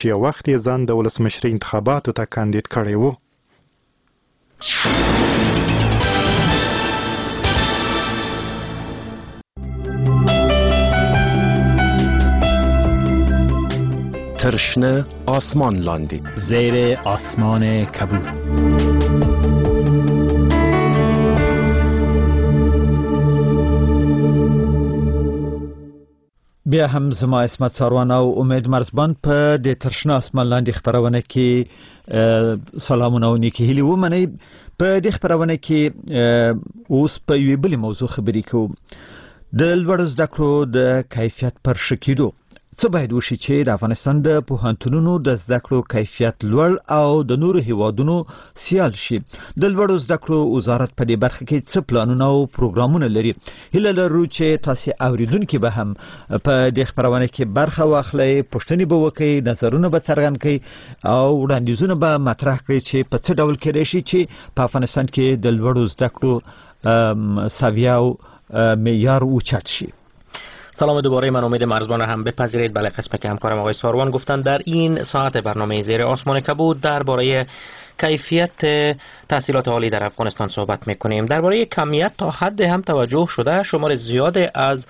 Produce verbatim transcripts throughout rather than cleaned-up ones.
چې یو وخت یې ځان د ولسمشرۍ انتخاباتو ته کاندید کړی و. ترشنه آسمان لاندی زیر آسمان کبود. بیا هم زما اسمت ساروان او امید مرزبان په د ترشنه آسمان لاندې خبرونه کې سلامونه او نیکی هیلې ومنئ. په دې خبرونه کې اوس په یوې بلې موضوع خبرې کوو، د لوړو زده کړو د کیفیت پر ښه کېدو. څه باید وشي چې د افغانستان د پوهنتونونو د زده کړو کیفیت لوړ او د نورو هیوادونو سیال شي؟ د لوړو زده کړو وزارت په دې برخه کې څه پلانونه او پروګرامونه لري؟ هیله لرو چې تاسو اوریدونکو به هم په دې خبرونه کې برخه واخلئ، پوښتنې به وکړئ، نظرونه به څرګند کړئ او وړاندیزونه به مطرح کړئ چې په څه ډول کېدای شي چې په افغانستان کې د لوړو زده کړو سویه او معیار اوچت شي. سلام دوباره، من امید مرزبان را هم بپذیرید. بله، قسم که همکارم آقای ساروان گفتن در این ساعت برنامه زیر آسمان کبود درباره کیفیت تحصیلات عالی در افغانستان صحبت میکنیم. درباره کمیت تا حد هم توجه شده. شمار زیاد از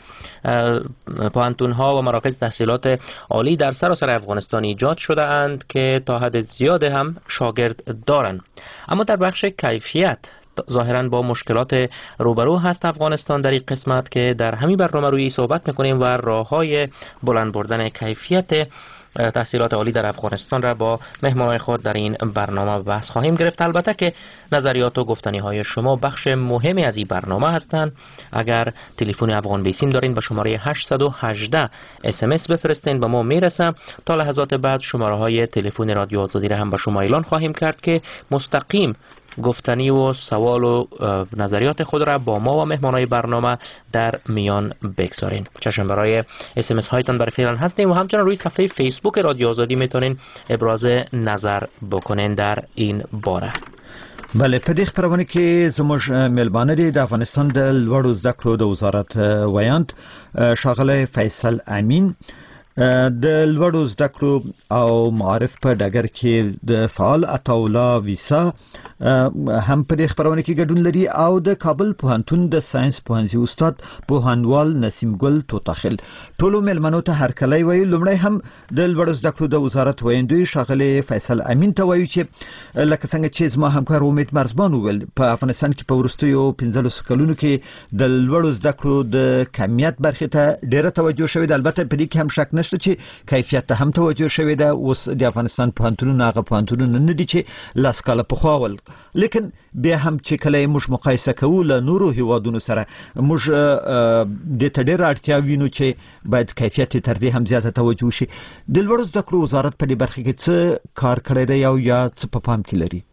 پوهنتون‌ها و مراکز تحصیلات عالی در سراسر افغانستان ایجاد شده اند که تا حد زیاد هم شاگرد دارند، اما در بخش کیفیت ظاهراً با مشکلات روبرو هست افغانستان. در این قسمت که در همین برنامه روی صحبت میکنیم و راه‌های بلند بردن کیفیت تحصیلات عالی در افغانستان را با مهمانان خود در این برنامه بحث خواهیم گرفت. البته که نظریات و گفتنی های شما بخش مهمی از این برنامه هستند. اگر تلفن افغان بیسیم دارین به شماره هشت یک هشت اس ام اس بفرستین، به ما میرسه. تا لحظات بعد شماره های تلفن رادیو آزادی را هم به شما اعلان خواهیم کرد که مستقیم گفتنی و سوال و نظریات خود را با ما و مهمانای برنامه در میان بگذارین. چشم برای اس ام اس هایتان برای فعلا هستیم و همچنان روی صفحه فیسبوک رادیو آزادی میتونین ابراز نظر بکنین در این باره. بله، په دې خبرونه کې زموږ ملبانه دی د افغانستان د لوړو زده کړو د وزارت ویاند ښاغلی فیصل امین د لوړو زده کړو او معارف په ډګر کې د فعال عطاالله ویسا هم په دې خبرونه کې ګډون لري او د کابل پوهنتون د ساينس پوهنځي استاد پوهنوال نسیم ګل توتاخل. ټولو ملمنو ته هرکلی وایي. لومړی هم د لوړو زده کړو د وزارت ویاندوی ښاغلی فیصل امین ته وایو چې لکه څنګه چې زما همکار امید مرزبان وویل، په افغانستان کې په وروستیو پنځلسو کلونو کې د لوړو زده کړو د کمیت برخې ته ډېره توجه شوې ده. البته په دې کې هم شک نشته چې کیفیت ته هم توجه شوې ده. اوس د افغانستان پوهنتونونه هغه پوهنتونونه نه دي چې لس کاله پخوا ول، لیکن بیا هم چې کله موږ مقایسه کوو له نورو هیوادونو سره، موږ د ته ډېره اړتیا وینو چې باید کیفیت تر دې هم زیاته توجه وشي. د لوړو زده کړو وزارت په دې برخه کې څه کار کړی دی او یا څه په پام کې لري؟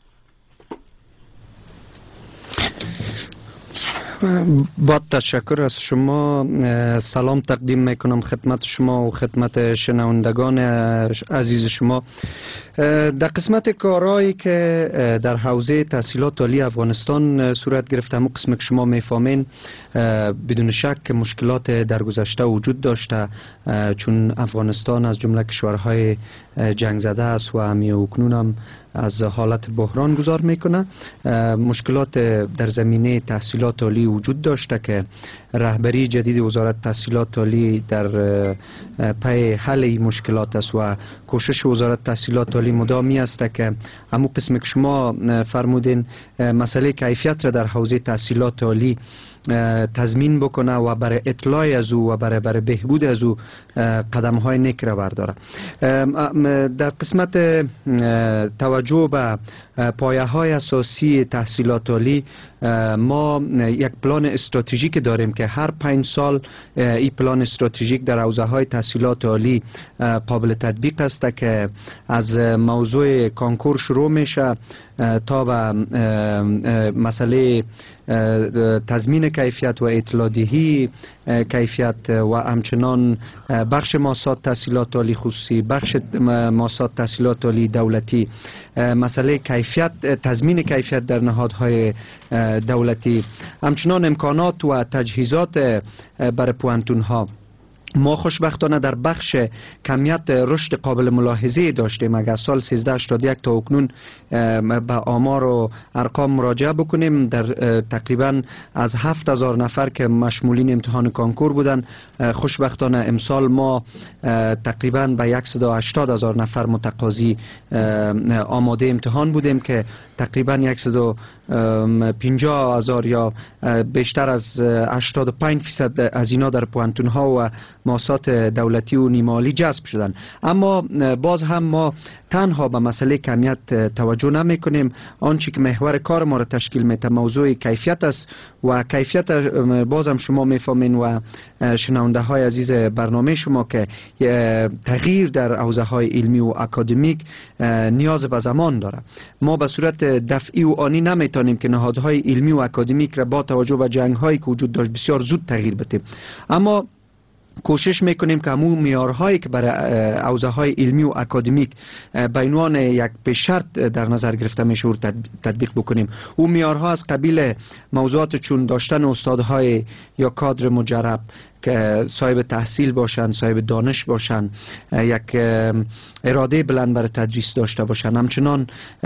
با تشکر از شما. سلام تقدیم میکنم خدمت شما و خدمت شنوندگان عزیز شما. در قسمت کارهایی که در حوزه تحصیلات عالی افغانستان صورت گرفته، همون قسم که شما میفهمین بدون شک مشکلات در گذشته وجود داشته، چون افغانستان از جمله کشورهای جنگ زده است و همی اکنون هم از حالت بحران گذار میکنه. مشکلات در زمینه تحصیلات عالی وجود داشته که رهبری جدید وزارت تحصیلات عالی در پی حل این مشکلات است و کوشش وزارت تحصیلات عالی مدامی است که همون قسم که شما فرمودین مسئله کیفیت را در حوزه تحصیلات عالی تضمین بکنه و برای اطلاع از او و برای برای بهبود از او قدم های نیک را برداره. در قسمت توجه به پایه های اساسی تحصیلات عالی، ما یک پلان استراتژیک داریم که هر پنج سال این پلان استراتژیک در حوزه های تحصیلات عالی قابل تطبیق است که از موضوع کانکور شروع میشه تا به مسئله تضمین کیفیت و اطلاع دهی کیفیت و همچنان بخش مؤسسات تحصیلات عالی خصوصی، بخش مؤسسات تحصیلات عالی دولتی، مسئله کیفیت، تضمین کیفیت در نهادهای دولتی، همچنان امکانات و تجهیزات برای پوهنتون‌ها ما خوشبختانه در بخش کمیت رشد قابل ملاحظه داشتیم. اگر سال سیزده هشتاد و یک تا اکنون به آمار و ارقام مراجعه بکنیم، در تقریبا از هفت هزار نفر که مشمولین امتحان کانکور بودن، خوشبختانه امسال ما تقریبا به صد و هشتاد هزار نفر متقاضی آماده امتحان بودیم که تقریبا صد و پنجاه هزار یا بیشتر از هشتاد و پنج فیصد از اینا در پوانتون ها و مؤسسات دولتی و نیمالی جذب شدن. اما باز هم ما تنها به مسئله کمیت توجه نمی کنیم. آنچه که محور کار ما را تشکیل میده موضوع کیفیت است و کیفیت بازم شما میفهمین و شنونده های عزیز برنامه شما که تغییر در حوزه های علمی و اکادمیک نیاز به زمان داره. ما به صورت دفعی و آنی نمیتونیم که نهادهای علمی و اکادمیک را با توجه به جنگ هایی که وجود داشت بسیار زود تغییر بدیم، اما کوشش میکنیم که همون معیارهایی که برای حوزه های علمی و اکادمیک به عنوان یک به شرط در نظر گرفته میشه تطبیق بکنیم. او معیارها از قبیل موضوعات چون داشتن استادهای یا کادر مجرب که صاحب تحصیل باشند، صاحب دانش باشند، یک اراده بلند برای تدریس داشته باشند، همچنان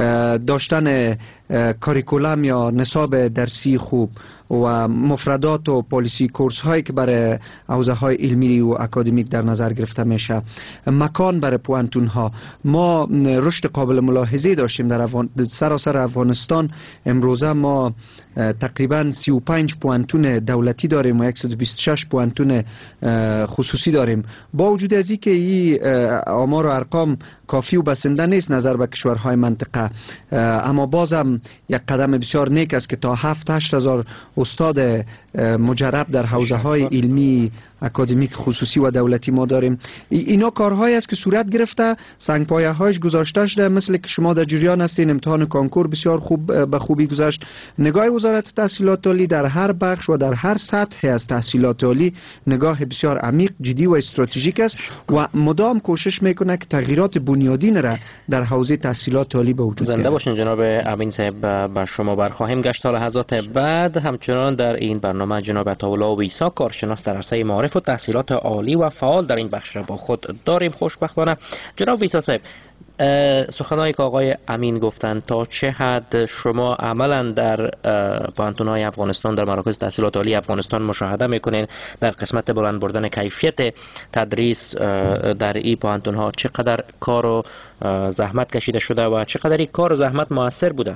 داشتن کاریکولم یا نصاب درسی خوب و مفردات و پالیسی کورس هایی که برای حوزه های علمی و اکادمیک در نظر گرفته میشه، مکان برای پوانتون ها. ما رشد قابل ملاحظه داشتیم در افغان... سراسر افغانستان. امروزه ما تقریبا سی و پنج پوانتون دولتی داریم و صد و بیست و شش پوانتون خصوصی داریم. با وجود از اینکه این آمار و ارقام کافی و بسنده نیست نظر به کشورهای منطقه، اما بازم یک قدم بسیار نیک است که تا هفت هشت هزار استاد مجرب در حوزه های علمی اکادمیک خصوصی و دولتی ما داریم. اینا کارهایی است که صورت گرفته، سنگ پایه هایش گذاشته شده. مثل که شما در جریان هستین امتحان کانکور بسیار خوب به خوبی گذشت. نگاه وزارت تحصیلات عالی در هر بخش و در هر سطح از تحصیلات عالی نگاه بسیار عمیق، جدی و استراتژیک است و مدام کوشش میکنه که تغییرات بنیادین را در حوزه تحصیلات عالی به وجود بیاره. زنده باشین جناب امین صاحب. با شما برخواهیم گشت. تا لحظات بعد همچنان در این برنامه جناب عطاالله ویسا کارشناس در عرصه معارف و تحصیلات عالی و فعال در این بخش را با خود داریم. خوشبختانه جناب ویسا صاحب، سخنایی که آقای امین گفتند تا چه حد شما عملا در پوانتون‌های افغانستان، در مراکز تحصیلات عالی افغانستان مشاهده میکنین در قسمت بلند بردن کیفیت تدریس در این پوانتون‌ها چقدر کار و زحمت کشیده شده و چقدر این کار و زحمت موثر بوده؟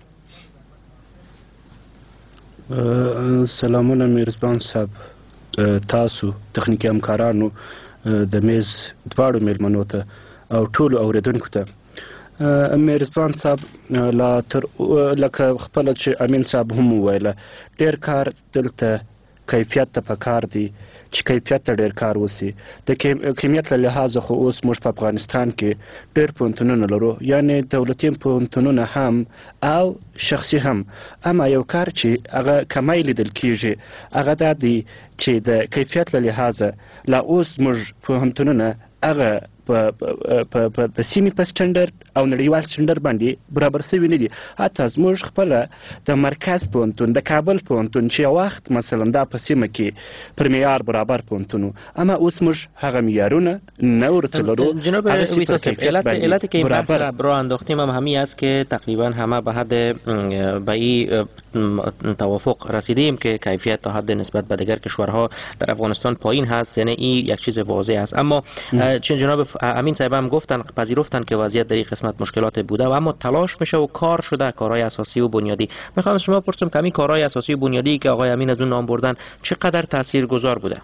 سلامونه میرزبان صاحب، تاسو تخنیکی همکارانو د میز دواړو میلمنو ته او ټولو اوریدونکو ته. میرزبان صاحب لا تر لکه خپله چې امین صاحب هم وویله، ډېر کار دلته کیفیت ته پکار دی چې کیفیت ته ډېر کار وسي. د کمیت له لحاظه خو اوس موږ په افغانستان کې ډېر پوهنتونونه لرو، یعنې دولتي پوهنتونونه هم او شخصي هم. اما یو کار چې هغه کمی لیدل کېږي هغه دا دی چې د کیفیت له لحاظه لا اوس موږ پوهنتونونه هغه په د سیمې په سټنډرډ او نړیوال سټنډرډ باندې برابر شوي نه دي. حتی زموږ خپله د مرکز پوهنتون د کابل پوهنتون چې یو وخت مثلا دا په سیمه کې پر معیار برابر پوهنتون و، اما اوس موږ هغه معیارونه نه ورته لرو. جناب ویسا صاحب، علت که این بحث را برای انداختیم هم همین است که تقریبا همه به حد به این توافق رسیدیم که کیفیت تا حد نسبت به دیگر کشورها در افغانستان پایین هست. یعنی این یک چیز واضح است. اما چون جناب امین صاحب هم گفتن، پذیرفتن که وضعیت در این قسمت مشکلات بوده و اما تلاش میشه و کار شده، کارهای اساسی و بنیادی. میخوام شما پرسم که همین کارهای اساسی و بنیادی که آقای امین از اون نام بردن چقدر تاثیرگذار بوده؟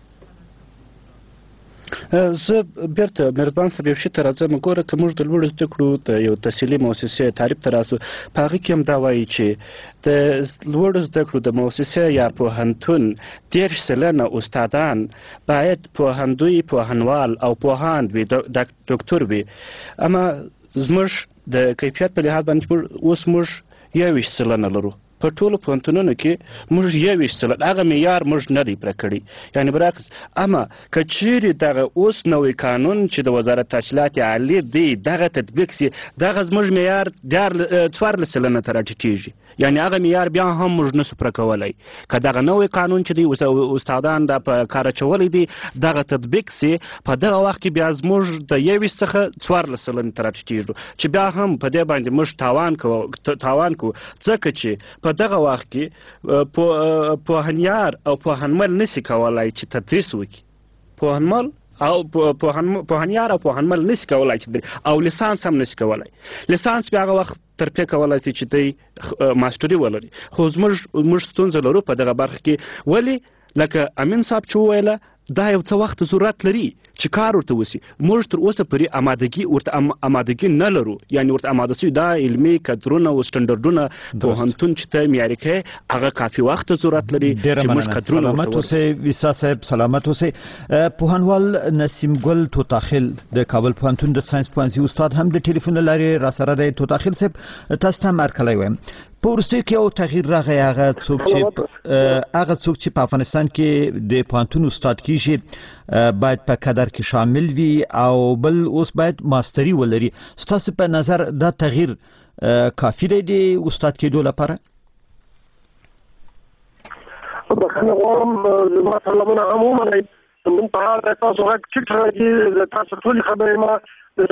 زه بیرته مهربان صاحب یو شي ته راځم. ګوره که موږ د لوړو زده کړو د یو تحصیلي مؤسسې تعریف ته راسو، په هغې کې هم دا وایي چې د لوړو زده کړو د مؤسسې یا پوهنتون دېرش سلنه استادان باید پوهندوی، پوهنوال او پوهاند وي، دکتور وي. اما زموږ د کیفیت په لحاظ باندې اوس موږ یوویشت سلنه لرو په ټولو پوهنتونونو کې موږ یوویشت سلنه هغه معیار موږ نه دی پوره کړی، یعنې برعکس. اما که چیرې دغه اوس نوی قانون چې د وزارت تحصیلات عالی دی دغه تطبیق سي، دغه زموږ معیار څوارلس سلنه ته راټیټېږي، یعنې هغه معیار بیا هم موږ نسو پوره کولی. که دغه نوی قانون چې دی استادان دا په کار اچولی دی دغه تطبیق سي، په دغه وخت کې بیا زموږ د یوویشت څخه څوارلس سلنې ته راټیټېږو، چې بیا هم په دې باندې موږ تاوان کوو تاوان کوو ځکه چې په دغه وخت کې پوهنیار او پوهنمل نشي کولای چې تدریس وکړي. پوهنمل او پوهنیار او پوهنمل نشي کولای چې او لیسانس هم نشي کولای. لیسانس بیا هغه وخت ترپیه کولای شي چې دی ماستري ولري. خو زموږ موږ ستونزه لرو په دغه برخه کې. ولې لکه امین صاحب چې وویله دا یو څه وخت ضرورت لري چې کار ورته وشي. موږ تر اوسه پورې امادګي ورته امادګي نه لرو، یعنې ورته اماده شوي دا علمي کدرونه او سټنډرډونه پوهنتون چې ته معیاري کوي هغه کافي وخت ضرورت لري چې موږ کدرونه ورته ورکړو. سلامت اوسئ ویسا صاحب، سلامت اوسئ. پوهنوال نسیم ګل توتاخیل د کابل پوهنتون د ساينس پوهنځي استاد هم د ټلیفون له لارې را سره دی. توتاخیل صاحب تاسو ته مرکلی وایم په وروستیو کې یو تغییر راغی، هغه څوک چې هغه څوک چې په افغانستان کې د پوهنتون استاد کیږي باید په کادر کې شامل وي او بل اوس باید ماستري ولري. ستاسو په نظر دا تغییر کافي دی د استاد کېدو لپاره؟ بخښنه غواړم، زما سلامونه هم ومنئ. من په حال د تاسو غږ ټیټ راځي، د تاسو ټولې خبرې ما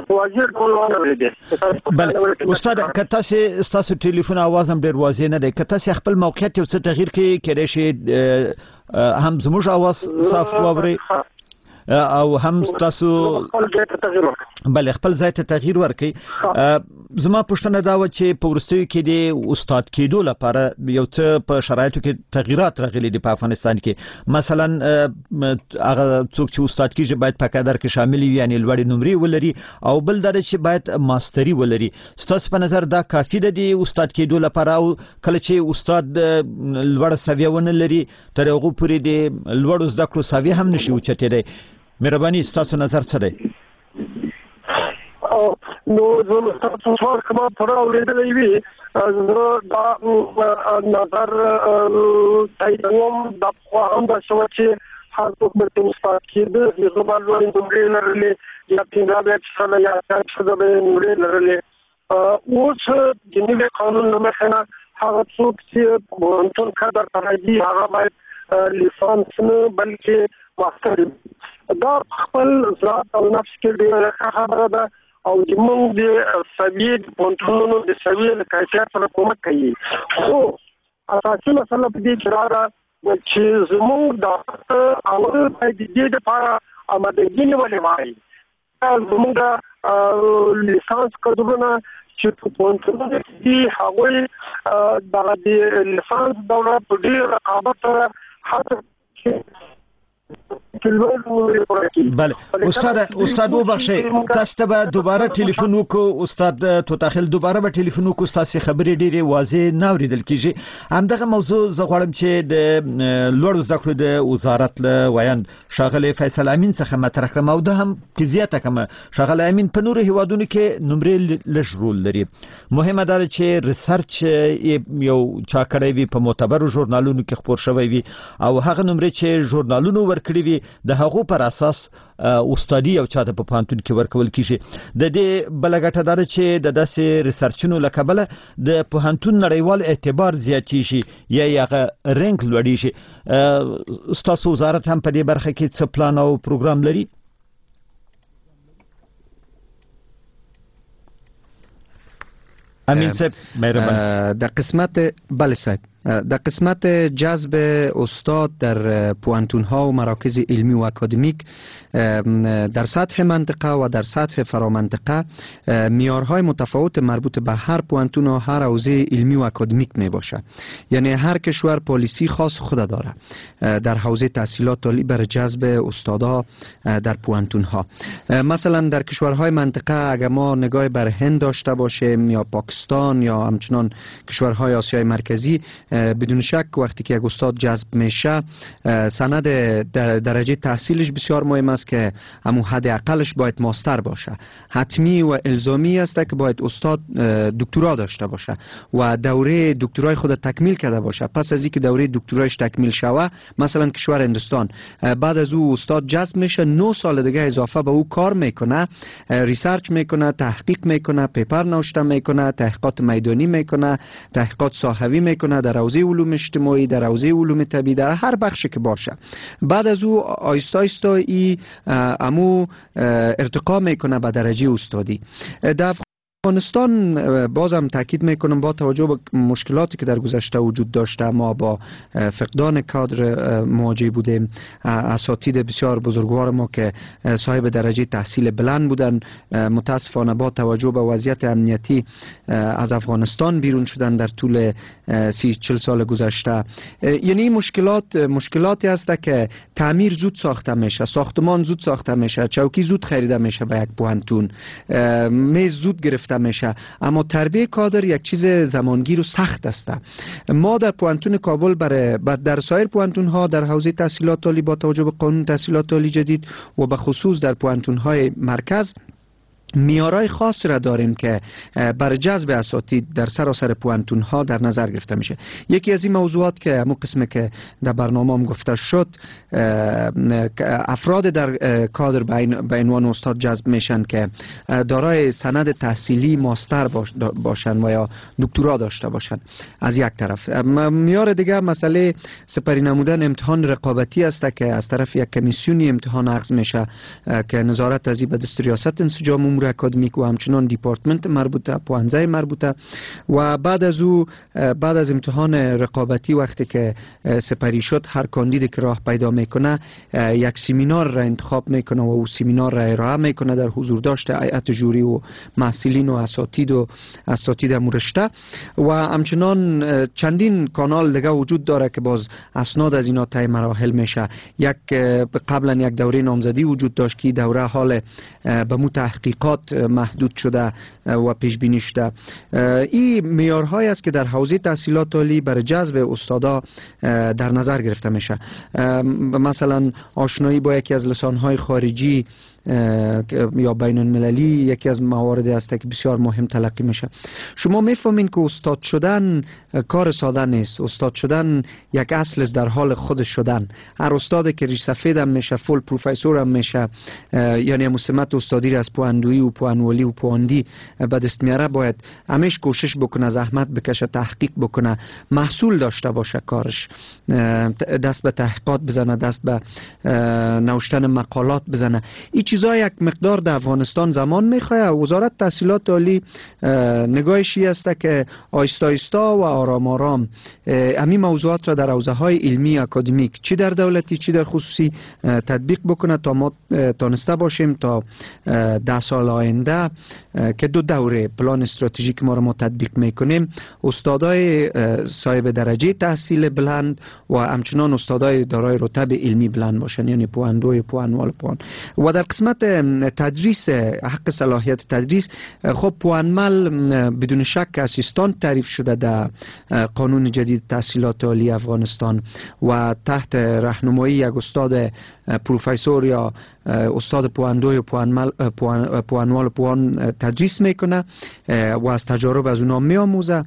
بله استاد، که تاسو ستاسو ټلیفون اواز هم ډېر واضح نه دی، که تاسو خپل موقعیت یو څه تغییر کړئ کېدای شي هم زموږ اواز صاف واورئ او هم تاسو بله خپل ځای ته تغییر ورکړئ. زما پوښتنه دا وه چې په وروستیو کې د استاد کېدو لپاره یو څه په شرایطو کې تغییرات راغلي دي په افغانستان کې. مثلا هغه څوک چې استاد کېږي باید په کادر کې شامل وي، یعنې لوړې نمرې ولري، او بل دا چې باید ماستري ولري. ستاسو په نظر دا کافي ده د استاد کېدو لپاره؟ او کله چې استاد لوړه سویه ونه لري تر هغو پورې د لوړو زده کړو سویه هم نشي اوچتېدی. مهرباني ستاسو نظر څه دی؟ نو زه تاسو سوال کوم پوره اورېدلی وي، زه دا نظر تاییدوم. دا پخوا هم داسې وه چې هر څوک به استاد کېده، هغه به لوړې نمرې لرلې، یا پنځه اویا فیصده یا اتیا فیصده به یې نمرې لرلې. اوس د نوي قانون له مخې نه هغه څوک چې پوهنتون کادر ته راځي هغه باید لیسانس نه بلکې ماستر. دا خپل ذات او نفس کې ډېره ښه خبره ده او زموږ د سویې د پوهنتونونو د سویې له کیفیت سره کومک کوي. خو اساسي مسله په دې کې دا ده چې زموږ د اول باید د دې دپاره امادګي نیولې وای. زموږ د لیسانس کدرونه چې په پوهنتونونو کې دي هغوی دغه د لیسانس دوره په ډېر رقابت سره هڅه بله استاد استاد وبخښئ، تاسو ته به دوباره ټلیفون وکړو. استاد توتاخیل دوباره به ټلیفون وکړو، ستاسو خبرې ډېرې واضح نه اورېدل کېږي. همدغه موضوع زه غواړم چې د لوړو زده کړو د وزارت له ویاند ښاغلی فیصل امین څخه مطرح کړم، او ده هم کې زیاته کړم. ښاغلی امین په نورو هیوادونو کې نمرې لږ رول لري. مهمه دا ده چې ریسرچ یو چا کړی وي، په معتبرو ژورنالونو کې خپور شوی وي، او هغه نمرې چې ژورنالونو ورکړي وي د هغو پر اساس استادي او چاته په پوهنتون کې ورکول کیږي. د دې بله ګټه دا ده چې د داسې ریسرچونو له کبله د پوهنتون نړیوال اعتبار زیاتېږي یا یې هغه رینک لوړېږي. ستاسو وزارت هم په دې برخه کې څه پلان او پروګرام لري؟ امین صاحب مهربان. در قسمت بله صاحب در قسمت جذب استاد در پوهنتون ها و مراکز علمی و اکادمیک در سطح منطقه و در سطح فرامنطقه معیارهای متفاوت مربوط به هر پوهنتون و هر حوزه علمی و اکادمیک می باشه. یعنی هر کشور پالیسی خاص خود داره در حوزه تحصیلات عالی برای جذب استادها در پوهنتون ها. مثلا در کشورهای منطقه اگر ما نگاه بر هند داشته باشیم یا پاکستان یا همچنان کشورهای آسیای مرکزی، بدون شک وقتی که یک استاد جذب میشه سند درجه تحصیلش بسیار مهم است که همون حد اقلش باید ماستر باشه. حتمی و الزامی است که باید استاد دکترا داشته باشه و دوره دکترای خود تکمیل کرده باشه. پس از اینکه دوره دکترایش تکمیل شوه، مثلا کشور هندوستان بعد از او استاد جذب میشه، نه سال دیگه اضافه به او کار میکنه، ریسرچ میکنه، تحقیق میکنه، پیپر نوشته میکنه، تحقیقات میدانی میکنه، تحقیقات ساحوی میکنه در حوزه علوم اجتماعی، در حوزه علوم طبیعی، در هر بخشی که باشه. بعد از او آیستا آیستا ای امو ارتقا میکنه به درجه استادی. در افغانستان بازم تاکید میکنم با توجه به مشکلاتی که در گذشته وجود داشته ما با فقدان کادر مواجه بودیم. اساتید بسیار بزرگوار ما که صاحب درجه تحصیل بلند بودن متاسفانه با توجه به وضعیت امنیتی از افغانستان بیرون شدن در طول سی چل سال گذشته. یعنی مشکلات مشکلاتی هست که تعمیر زود ساخته میشه، ساختمان زود ساخته میشه، چوکی زود خریده میشه به یک پوهنتون، میز زود گرفته میشه، اما تربیت کادر یک چیز زمانگیر و سخت است. ما در پوهنتون کابل برای در سایر پوهنتون ها در حوزه تحصیلات عالی با توجه به قانون تحصیلات عالی جدید و به خصوص در پوهنتون های مرکز معیارهای خاص را داریم که برای جذب اساتید در سراسر پوهنتون ها در نظر گرفته میشه. یکی از این موضوعات که همون قسمه که در برنامه هم گفته شد، افراد در کادر به عنوان استاد جذب میشن که دارای سند تحصیلی ماستر باشن و یا دکترا داشته باشن از یک طرف. معیار دیگه مسئله سپری نمودن امتحان رقابتی است که از طرف یک کمیسیونی امتحان اخذ میشه که نظارت از این به دست ریاست انسجام امور اکادمیک و همچنان دیپارتمنت مربوطه، پوهنځای مربوطه و بعد از او بعد از امتحان رقابتی وقتی که سپری شد هر کاندیدی که راه پیدا میکنه یک سمینار را انتخاب میکنه و او سمینار را ارائه میکنه در حضور داشت هیئت جوری و محصلین و اساتید و اساتید رشته و همچنان چندین کانال دیگه وجود داره که باز اسناد از اینا طی مراحل میشه. یک قبلا یک دوره نامزدی وجود داشت که دوره حال به مو تحقیقات محدود شده و پیش بینی شده. این معیارهایی است که در حوزه تحصیلات عالی برای جذب استادا در نظر گرفته میشه. مثلا آشنایی با یکی از لسانهای خارجی یا بین المللی یکی از مواردی است که بسیار مهم تلقی میشه. شما میفهمین که استاد شدن کار ساده نیست. استاد شدن یک اصل است در حال خود شدن. هر استادی که ریش سفید هم میشه، فول پروفسور هم میشه، یعنی مسمت استادی را از پواندویی و پوانولی و پواندی به دست میاره، باید همیشه کوشش بکنه، زحمت بکشه، تحقیق بکنه، محصول داشته باشه کارش، دست به تحقیقات بزنه، دست به نوشتن مقالات بزنه. این چیزا یک مقدار در افغانستان زمان میخواد. وزارت تحصیلات عالی نگاهش است که آیستا آیستا و آرام آرام همین موضوعات را در حوزه های علمی اکادمیک چی در دولتی چی در خصوصی تطبیق بکنه تا ما تانسته باشیم تا ده سال آینده که دو دوره پلان استراتژیک ما را ما تطبیق میکنیم استادای صاحب درجه تحصیل بلند و همچنان استادای دارای رتبه علمی بلند باشن، یعنی پواندوی پوانوال پوان. و در قسمت تدریس، حق صلاحیت تدریس، خب پوانمل بدون شک اسیستان تعریف شده در قانون جدید تحصیلات عالی افغانستان و تحت راهنمایی یک استاد پروفسور یا استاد پواندوی پوانمل پوان پوانوال پوان تدریس میکنه و از تجارب از اونا میآموزه.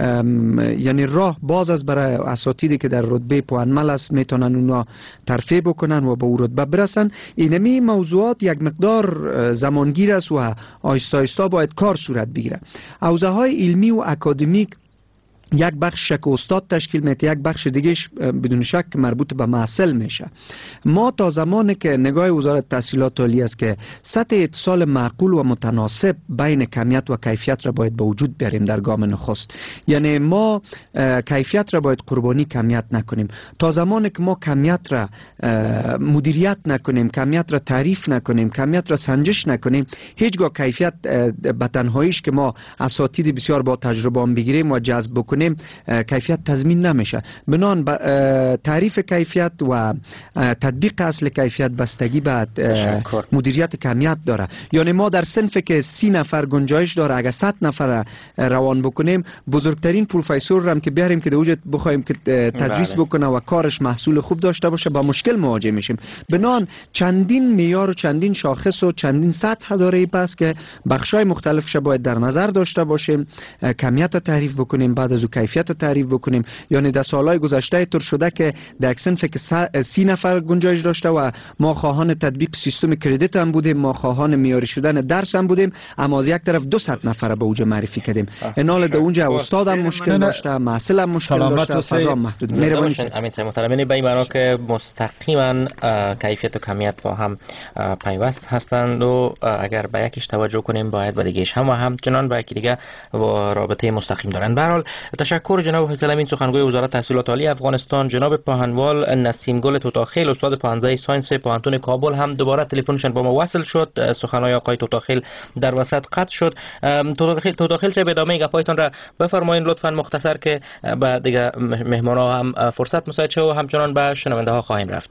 یعنی راه باز از برای اساتیدی که در رتبه پوانمل است میتونن اونا ترفیع بکنن و به او رتبه برسن. اینمی موضوعات یک مقدار زمانگیر است و آیستا آیستا باید کار صورت بگیره. حوزه های علمی و اکادمیک یک بخش شک استاد تشکیل میده، یک بخش دیگهش بدون شک مربوط به محصل میشه. ما تا زمانی که نگاه وزارت تحصیلات عالی است که سطح اتصال معقول و متناسب بین کمیت و کیفیت را باید به وجود بیاریم در گام نخست. یعنی ما کیفیت را باید قربانی کمیت نکنیم. تا زمانی که ما کمیت را مدیریت نکنیم، کمیت را تعریف نکنیم، کمیت را سنجش نکنیم، هیچگاه کیفیت به تنهاییش که ما اساتید بسیار با تجربه بگیریم و جذب بکنیم بکنیم کیفیت تضمین نمیشه. بنان تعریف کیفیت و تطبیق اصل کیفیت بستگی به مدیریت کمیت داره. یعنی ما در صنف که سی نفر گنجایش داره، اگر صد نفر روان بکنیم، بزرگترین پروفسور رو هم که بیاریم که دوجت بخوایم که تدریس بکنه و کارش محصول خوب داشته باشه، با مشکل مواجه میشیم. بنان چندین معیار و چندین شاخص و چندین سطح داره، پس که بخشای مختلفش باید در نظر داشته باشیم، کمیت رو تعریف بکنیم، بعد از او کیفیت رو تعریف بکنیم. یعنی در سالهای گذشته طور شده که در یک صنف که سی نفر گنجایش داشته و ما خواهان تطبیق سیستم کردیت هم بودیم، ما خواهان معیاری شدن درس هم بودیم، اما از یک طرف دو صد نفر به اوج معرفی کردیم. اینال در اونجا استاد هم مشکل داشته، محصل هم مشکل داشته، فضا محدود. مهربانی امین صاحب محترم، یعنی به این معنا که مستقیما کیفیت و کمیت با هم پیوست هستند و اگر به یکیش توجه کنیم باید به دیگه‌اش هم و همچنان به یکی دیگه رابطه مستقیم دارند. به هر حال تشکر جناب فیصل امین، سخنگوی وزارت تحصیلات عالی افغانستان. جناب پاهنوال نسیم گل توتاخیل، استاد پانزده ساینس پوهنتون کابل، هم دوباره تلفنشان با ما وصل شد. سخنهای آقای توتاخیل در وسط قطع شد. توتاخیل توتاخیل صاحب ادامه گپایتون را بفرمایید لطفا مختصر که بعد دیگه مهمان‌ها هم فرصت مساعد شه و همچنان به شنونده ها خواهیم رفت.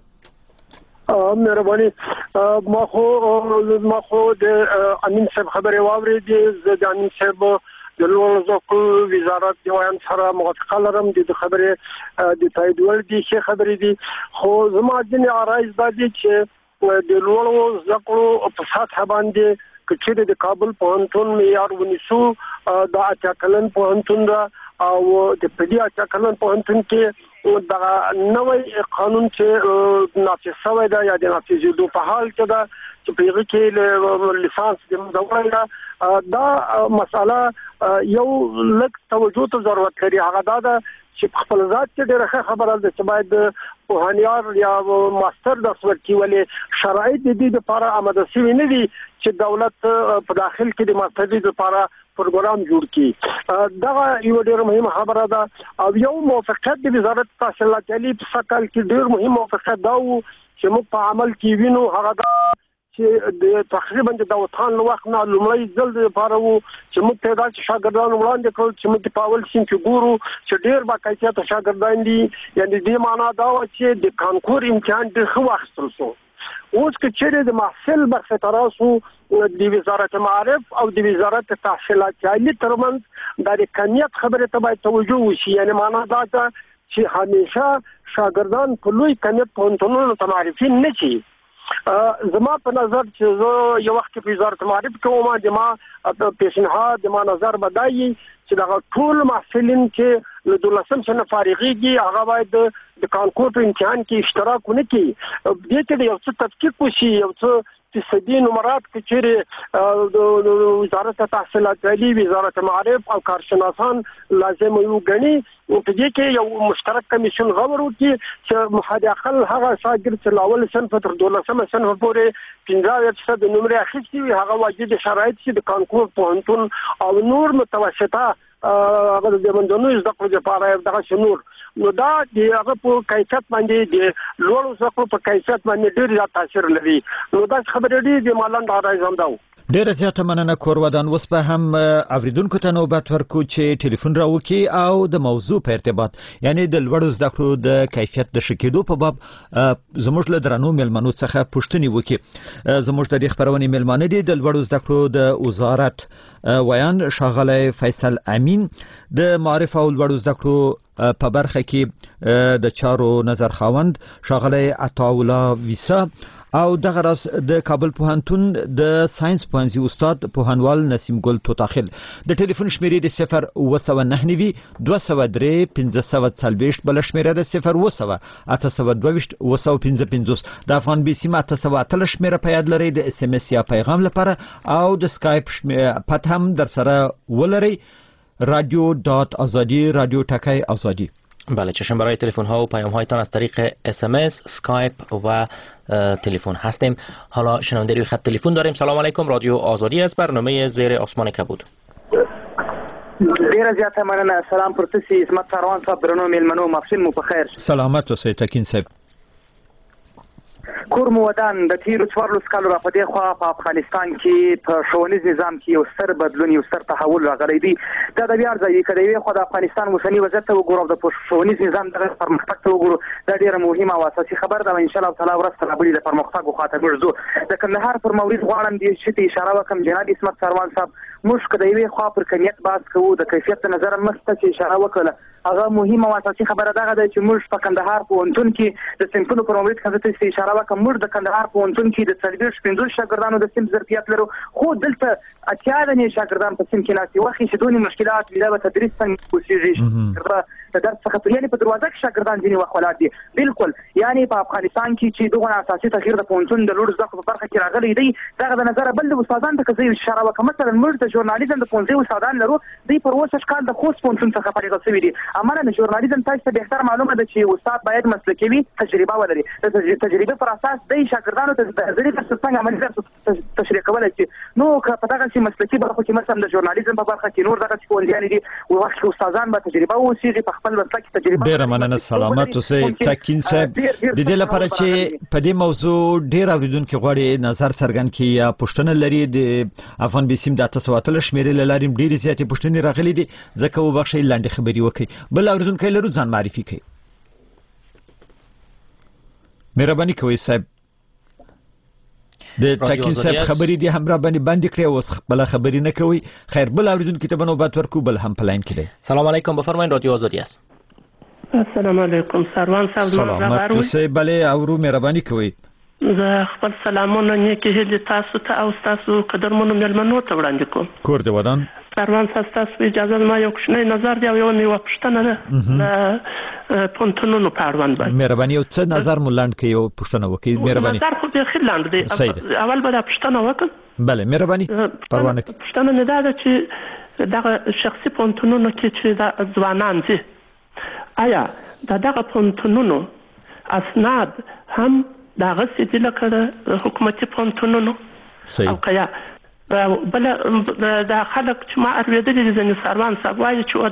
مهرباني ما خو ما خو د امین صاحب خبرې واورېدې. زه د امین صاحب د لوړو زده وزارت د ویان سره موافقه لرم. د خبرې د تایید ول دي چې خبرې دي، خو زما ځینې عرایض دا دي چې د لوړو زده کړو په سطح باندې کچې د کابل پوهنتون معیار ونیسو، د اټیا کلن پوهنتون دا او د پدې اټیا کلن پوهنتون کې دا نوې قانون چې نافذ شوی دا یا د نافذېدو په حال کې دا چې په هغه کې لیسانس د مزور دا مسله یو لږ توجه ته ضرورت لري. هغه دا ده چې خپل ذات کې ډېره خبره ده چې باید پوهنیار یا ماستر درس ورکړي، ولې شرایط د دې لپاره آماده شوي نه دي چې دولت په داخل کې د ماسترۍ لپاره پروګرام جوړ کړي. دا یو ډېر مهمه خبره ده. او یو موافقت د وزارت تحصیلات عالی په سکل کې ډېر مهم موافقت دا و چې موږ په عمل کې وینو. هغه دا چې د تقریبا د داوود خان له وخت نه لومړی ځل لپاره وو چې موږ ته دا چې شاګردان وړاندې کړل چې موږ په اول سیم کې ګورو چې ډېر با کیفیت شاګردان دي. یعنی دې معنا دا و چې د کانکور امتحان ډېر ښه واخیستل شو. اوس که چیرې د محصل برخه تراسو د وزارت معارف او د وزارت تحصیلات عالی ترمنځ د کمیت خبره ته باید توجه وشي. یعنی معنا دا ده چې همیشه شاګردان په لوی کمیت پوهنتونونو ته معرفي نه شي. زما په نظر چې زه یو وخت په وزارت معارف کې وم، د ما پیشنهاد د ما نظر بدایي چې دا ټول محصلین چې له دولسم سنه فارغېږي هغه باید د کانکور په امتحان کې اشتراک ونه کړي. دې کې یو څه تفکیک وشي، یو څه فیصدي نمرات کې چیرې د وزارت تحصیلات عالی، وزارت معارف او کارشناسان لازم یو غني په دې کې یو مشترک کمیشن غوړ وکړي چې محداخل هغه شاګرد چې لاول سنف تر دولسم سنف پورې پنځه فیصد نمرې اخیستي وي هغه واجب شرایط چې د کانکور پوهنتون او نور متوسطه هغه د مندونو زده کړو لپاره دغه نور نو دا د هغه په کیفیت باندې د لوړو زده کړو په کیفیت باندې ډېر زیات تاثیر لري. نو دا خبرې دي د مالند راځي هم دا ډیره زیاته مننه کورودان. اوس به هم اوریدونکو ته نوبت ورکو چې ټلیفون راوکي او د موضوع په ارتباط یعنی د لوړو زده کړو د کیفیت د ښه کېدو په باب زموږ له درنو میلمنو څخه پوښتنې وکړي. زموږ د دې خبرونې میلمانه دي د لوړو زده کړو د وزارت ویان ښاغلی فیصل امین، د معارف او لوړو زده کړو په برخه کې د چارو نظر خاوند ښاغلی عطاالله ویسا او دغه راز د کابل پوهنتون د ساينس پوهنځي استاد پوهنوال نسیم ګل توتاخیل. د ټلیفون شمیرې د صفر اوه سوه نهه نوي دوه سوه درې پنځه سوه څلوېښت، بله شمیره د صفر اوه سوه اته سوه دوه ویشت اوه سوه پنځه پنځوس. د افغان بي سیم اته سوه اتلس شمیره په یاد لرئ د اس ام اس یا پیغام لپاره، او د سکایپ پته هم در سره ولرئ رادیو دات آزادی، رادیو تکای آزادی. بله، چشم برای تلفن ها و پیام هایتان از طریق اس ام اس، اسکایپ و تلفن هستیم. حالا شنونده روی خط تلفن داریم. سلام علیکم، رادیو آزادی از برنامه زیر آسمان کبود. ډیره زیاته مننه. سلام پر تاسو عصمت سروان صاحب، درنو میلمنو، محفل مو په خیر. سلامت اوسئ تکین صاحب. کور مو ودان د تیرو څوارلس کالو را پدې خوا په افغانستان کې په ښوونیز نظام کې یو ستر بدلون یو ستر تحول راغلی دی دا د بیا ځای کړي وي خو د افغانستان اوسنی وضعیت ته وګورو د ښوونیز نظام د پرمختګ ته وګورو دا ډیره مهمه او اساسي خبر ده ان شاء الله تعالی ورسره به د پرمختګ خاطر ورزو د کندهار پر مورید غواړم دې چې اشاره وکم جناب اسمت سروان صاحب موږ کدی وی خو پر کمیت باز کوو د کیفیت نظر مسته چې اشاره وکړه هغه مهمه او اساسي خبره ده چې موږ په کندهار پوهنتون کې د سیمپل پر مورید خاطر ته اشاره وکم موږ د کندهار پوهنتون کې د څلور پنځه شاګردانو د سیم ظرفیت لرو خو دلته اتیا د نه شاګردان په سیم کې ناسي وخت چې دونی مشکلات ویلا به تدریس څنګه کوشيږي د درس څخه یعنی په دروازه کې شاګردان ځینی وخت دي بالکل یعنی په افغانستان کې چې دغه اساسي تغییر د پوهنتون د لوړ زده کړو په برخه کې راغلی دی دا د نظر بل د استادان ته کوي اشاره وکم مثلا موږ د ژورنالیزم د پوهنځي استادان لرو دوی پر اوسه کال د خوست پوهنتون څخه فارغ شوي دي امانه د ژورنالیزم تاسو ته بهتر معلومه ده چې استاد باید مسلکي وي تجربه ولري د تجربه پر اساس د شاګردانو ته د ځری پر څنګه عملي درس تشریح کولای شي نو که په دغه چې مسلکي برخه کې مثلا د ژورنالیزم په برخه کې نور دغه څه دي او وخت استادان به تجربه وسیږي په خپل مسلک تجربه ډیر مننه سلامت اوسئ تکین صاحب د دې لپاره چې په دې موضوع ډیر اوریدونکو غواړي نظر څرګند کړي یا پوښتنه لري د افغان بیسیم د تاسو واتل شمیرې لاریم ډیر زیاتې پوښتنې راغلي دي ځکه وبخښي لاندې خبري وکړي بل اوریدونکو لرو ځان معرفي کړئ مهرباني کوئ صاحب د تکین صاحب خبري دي هم را باندې باندې کړی اوس بل خبري نه کوي خیر بل اوریدونکو ته بنوبات ورکو بل هم پلاین کړي سلام علیکم بفرمایید رادیو آزادی است السلام علیکم سروان صاحب سلامت اوسئ بله اورو مهرباني کوئ زه خپل سلامونه نیکې هیلې تاسو ته او تاسو قدرمنو مېلمنو ته وړاندې کوم کور دې ودان سروان صاحب تاسو اجازه ما یو کوچنی نظر دی او یو میوه پوښتنه ده د پونتونونو په اړوند باندې مهرباني یو څه نظر مو لاند کړئ او پوښتنه وکړئ مهرباني نظر خو بیخي لاند دی اول به دا پوښتنه وکړم بله مهرباني پروا نه کوئ پوښتنه مې دا ده چې دغه شخصي پونتونونو کې چې د ځوانان دي آیا د دغه پونتونونو اسناد هم دغه سیدي لکه د حکومتي پونتونونو او که یا بل د خلک چې ما اورېدلي دي ځینې سروان صاحب وایي چې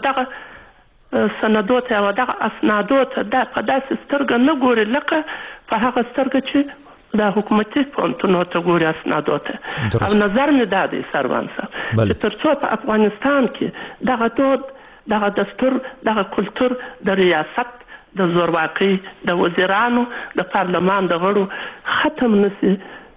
دغه سندو ته او دغه اسنادو ته دا په داسې سترګه نه ګوري لکه په هغه سترګه چې د حکومتي پونتونو ته ګوري اسنادو ته او نظر مې دا دی سروان صاحب چې تر څو په افغانستان کې دغه دود دغه دستور دغه کلتور د ریاست د زورواکۍ د وزیرانو د پارلمان د غړو ختم نشي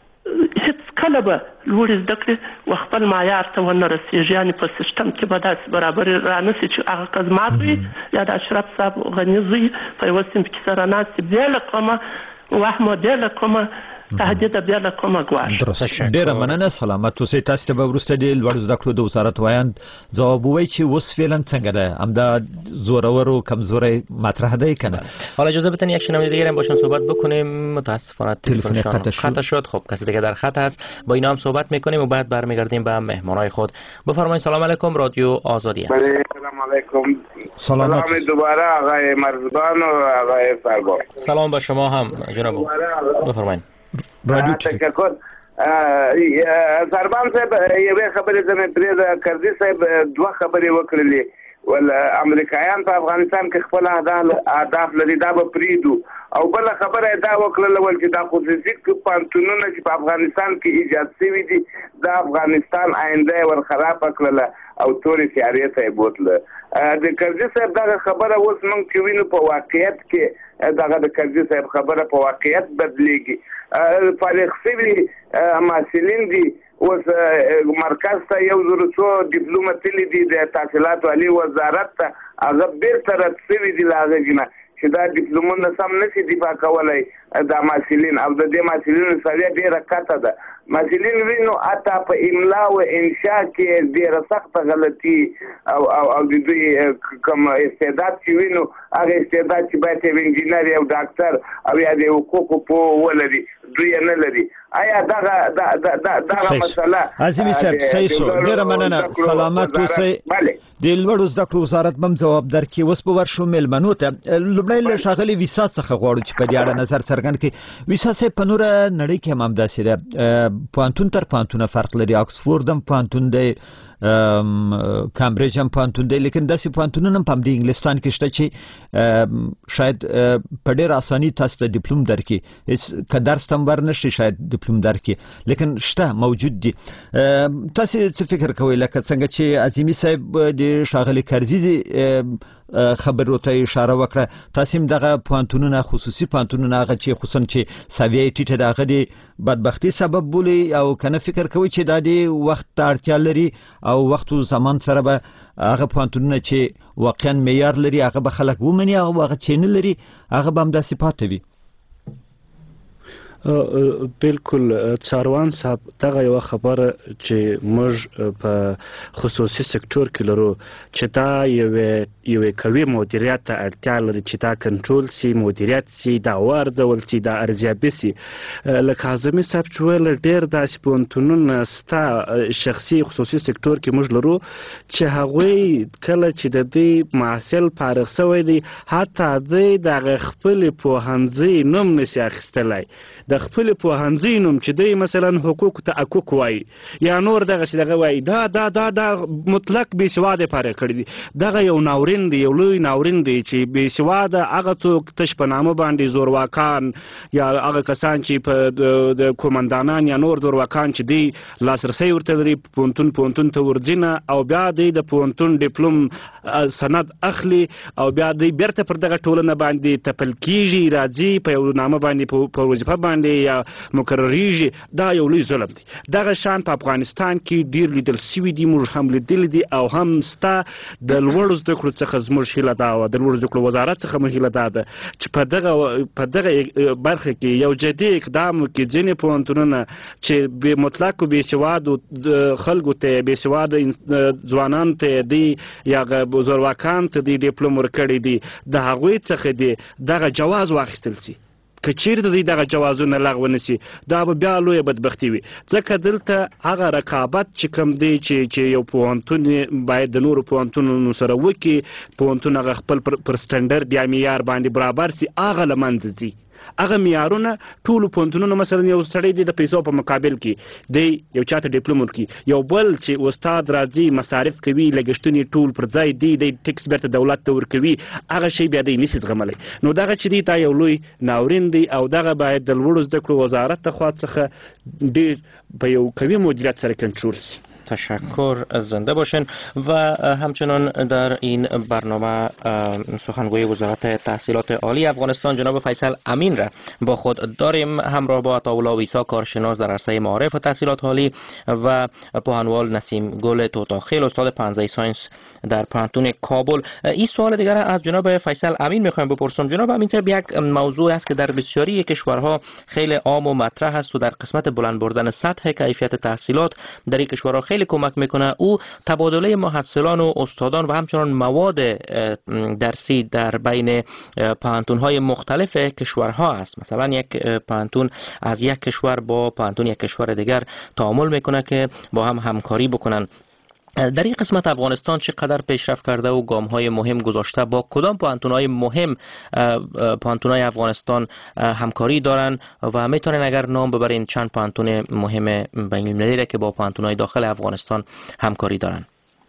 هیڅ کله به لوړې زده کړې و خپل معیار ته ونه رسېږي یعنې په سیسټم کې به داسې برابرې رانشي چې هغه که زما زوی یا د اشرف صاحب غني زوی په یوه صنف کې سره ناست بیا له کومه وهمه بیا له کومه تهدید بیا له کومه ګواښ درست ډېره مننه سلامت اوسئ تاسو ته به وروسته د لوړو زده کړو د وزارت وایاند ځواب ووایي چې اوس فعلا څنګه ده همدا زورور و کمزوری مطرح ده که نه حالا اجازه بدین یک شنونده دیگر هم باشون صحبت بکنیم متاسفانه تلفنشان قطع شد خب کسی دیگه در خط هست با اینا هم صحبت میکنیم و بعد برمیگردیم به مهمانای خود بفرمایید سلام علیکم رادیو آزادی است بله سلام علیکم سلامت سلام دوباره آقای مرزبان و آقای سرباز سلام به شما هم جناب بفرمایید رادیو تشکر سربان صاحب یوه خبرې زمې پرې د کرزي صاحب دوه خبرې وکړلې ول امریکایان په افغانستان کې خپل اهداف لري دا به پریدو او بل خبره دا وکړل ول چې دا خصوصي پانتونونه چې په افغانستان کې ایجاد شوي دي د افغانستان آینده ور خراب کړل او تورې سیارې ته بوتله د کرزي صاحب دا خبره اوس موږ چې وینو په واقعیت کې دغه د کرزي صاحب خبره په واقعیت بدلېږي فارغ شوي محصلین دي اوس مرکز ته یو زر څو ډیپلومه تللي دي د تحصیلاتو عالي وزارت ته هغه بیرته رد شوي دي له هغې نه چې دا ډیپلومونه سم نشي دفاع کولی دا محصلین او د دې محصلینو سویه ډېره کته ده محصلین وینو حتی په املا او انشا کې ډېره سخته غلطي او او د دوی کوم استعداد چې وینو هغه استعداد چې باید یو انجینر او ډاکټر او یا د حقوقو په ولري دوی نه لري آیا دغه دغه مسله عظیمي صاحب صحیح شو ډېره مننه سلامت اوسئ د لوړو زده کړو وزارت به هم ځواب درکړي اوس به ورشو میلمنو ته لومړی له ښاغلي ویسا څخه غواړو چې په دې اړه نظر څرګند کړي ویسا صاحب په نوره نړۍ کې هم همداسې ده پوهنتون تر پوهنتونه فرق لري اکسفورد هم پوهنتون دی کامبریج هم پوهنتون دی، لیکن داسې پوهنتونونه هم په همدې انګلستان کې شته چې شاید په ډېر اساني تاسو ته ډیپلوم درکړي، هېڅ که درس ته هم ورنشي شاید ډیپلوم درکړي، لیکن شته، موجود دي. تاسو څه فکر کوئ لکه څنګه چې عظیمي صاحب د ښاغلي کرزي خبرو ته اشاره وکړه، تاسو هم دغه پوهنتونونه خصوصي پوهنتونونه هغه چې خصوصا چې سویه ټیټه د هغه د بدبختي سبب بولي او کنه فکر کوي چې دا د وخت ته اړتیا لري او وخت او زمان سره به هغه پوهنتونونه چې واقعا معیار لري هغه به خلک ومني او هغه چې نه لري هغه به همداسې پاتې وي؟ بالکل څاروان صاحب، دغه یو خبره چې موږ په خصوصي سکتور کې لرو چې دا یو یو قوي مدیریت ته اړتیا لري چې دا کنټرول سي، مدیریت سي، دا واردول سي، دا ارزیابي سي. لکه اعظمي صاحب چې ویل ډېر داسې پوهنتونونه ستا شخصي خصوصي سکتور کې موږ لرو چې هغوی کله چې د دې محصل فارغ شوی دی حتی دی دغه خپل پوهنځي نوم نسي اخیستلی، د خپل پوهنځي نوم چې دی مثلا حقوق ته حقوق وایي یا نور دغسې دغه وایي، دا دا دا دا مطلق بېسواده فارغ کړي دي. دغه یو ناورین دی، یو لوی ناورین دی چې بېسواده هغه څوک تش په نامه باندې زورواکان یا هغه کسان چې په د کومندانان یا نور زورواکان چې دی لاسرسی ورته لري، پوهنتون پوهنتون ته ورځي او بیا دی د پوهنتون ډیپلوم سند اخلي او بیا دی بیرته پر دغه ټولنه باندې تپل کېږي، راځي په یو نامه باندې په وظیفه باندې یا مقرریږي. دا یو لوی ظلم دی. دغه شان په افغانستان کې ډیر لیدل سوي دي، موږ هم لیدلی دي او هم ستا د لوړو زده کړو څخه زموږ هیله دا وه، د لوړو زده کړو وزارت څخه مو هیله دا ده چې په دغه په دغه برخه کې یو جدي اقدام وکړي. ځینې پوهنتونونه چې بې مطلقو بېسوادو خلکو ته، بېسواده ځوانانو ته دی یا زورواکانو ته دی ډیپلوم ورکړی دی، د هغوی څخه دی دغه جواز واخیستل سي. که چیرته دوی دغه جوازونه لغوه نسي دا به بیا لویه بدبختي وي، ځکه دلته هغه رقابت چې کوم دی چې چې یو پوهنتون باید د نورو پوهنتونونو سره وکړي، پوهنتون هغه خپل پر سټنډرډ یا معیار باندې برابر سي، هغه له منځه ځي. هغه معیارونه ټولو پوهنتونونو مثلا یو سړی دی د پیسو په مقابل کې دی یو چاته ډیپلوم ورکړي، یو بل چې استاد راځي مصارف کوي لګښتونه ټول پر ځای دی دی ټیکس بیرته دولت ته ورکوي، هغه شی بیا دی نسي زغملی. نو دغه چې دی دا یو لوی ناورین دی او دغه باید د لوړو زده کړو وزارت ته خوا څخه ډېر په یو قوي مدیریت سره کنټرول سي. تشکر، زنده باشین. و همچنان در این برنامه سخنگوی وزارت تحصیلات عالی افغانستان جناب فیصل امین را با خود داریم، همراه با عطاالله ویسا کارشناس در عرصه معارف و تحصیلات عالی و پوهنوال نسیم گل توتاخیل استاد پنزه ساینس در پوهنتون کابل. این سوال دیگر از جناب فیصل امین میخوایم بپرسم. جناب امین صاحب، یک موضوع است که در بسیاری کشورها خیلی عام و مطرح است و در قسمت بلند بردن سطح کیفیت تحصیلات در این کشورها خیلی کمک میکنه، او تبادله محصلان و استادان و همچنان مواد درسی در بین پوهنتون‌های مختلف کشورها است. مثلا یک پوهنتون از یک کشور با پوهنتون یک کشور دیگر تعامل میکنه که با هم همکاری بکنن. در این قسمت افغانستان چقدر پیشرفت کرده و گام‌های مهم گذاشته؟ با کدام پوهنتون‌های مهم پوهنتون‌های افغانستان همکاری دارن و میتونن اگر نام ببرین چند پوهنتون مهم بین‌المللی که با پوهنتون‌های داخل افغانستان همکاری دارن؟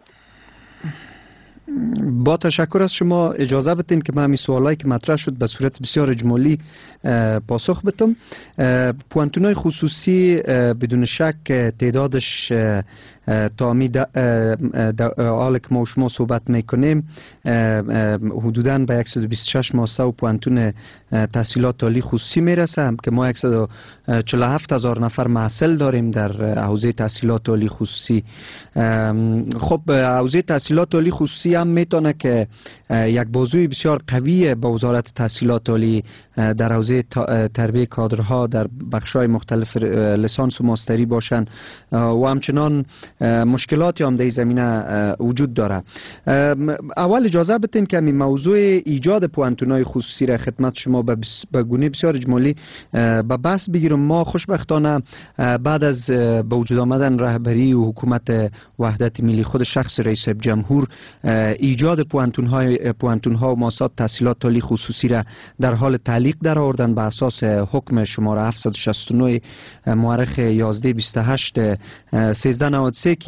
با تشکر از شما اجازه بدین که من همین سوالایی که مطرح شد به صورت بسیار اجمالی پاسخ بدم. پوهنتون‌های خصوصی بدون شک تعدادش تا امی حال که ما و شما صحبت میکنیم حدوداً به صد و بیست و شش مؤسسه و پوهنتون تحصیلات عالی خصوصی میرسه که ما صد و چهل و هفت هزار نفر محصل داریم در حوزه تحصیلات عالی خصوصی. خب حوزه تحصیلات عالی خصوصی هم میتونه که یک بازوی بسیار قوی با وزارت تحصیلات عالی در حوزه تربیت کادرها در بخش‌های مختلف لیسانس و ماستری باشن و همچنان مشکلاتی هم در زمینه وجود داره. اول اجازه بدین که این موضوع ایجاد پوهنتون‌های خصوصی را خدمت شما به گونه بسیار اجمالی به بحث بگیرم. ما خوشبختانه بعد از به وجود آمدن رهبری و حکومت وحدت ملی خود شخص رئیس جمهور ایجاد پوهنتون‌های پوهنتون‌ها و مؤسسات تحصیلات عالی خصوصی را در حال تعلیق در آوردن به اساس حکم شماره هفتصد و شصت و نه مورخ یازده بیست و هشت سیزده نود و سه که یک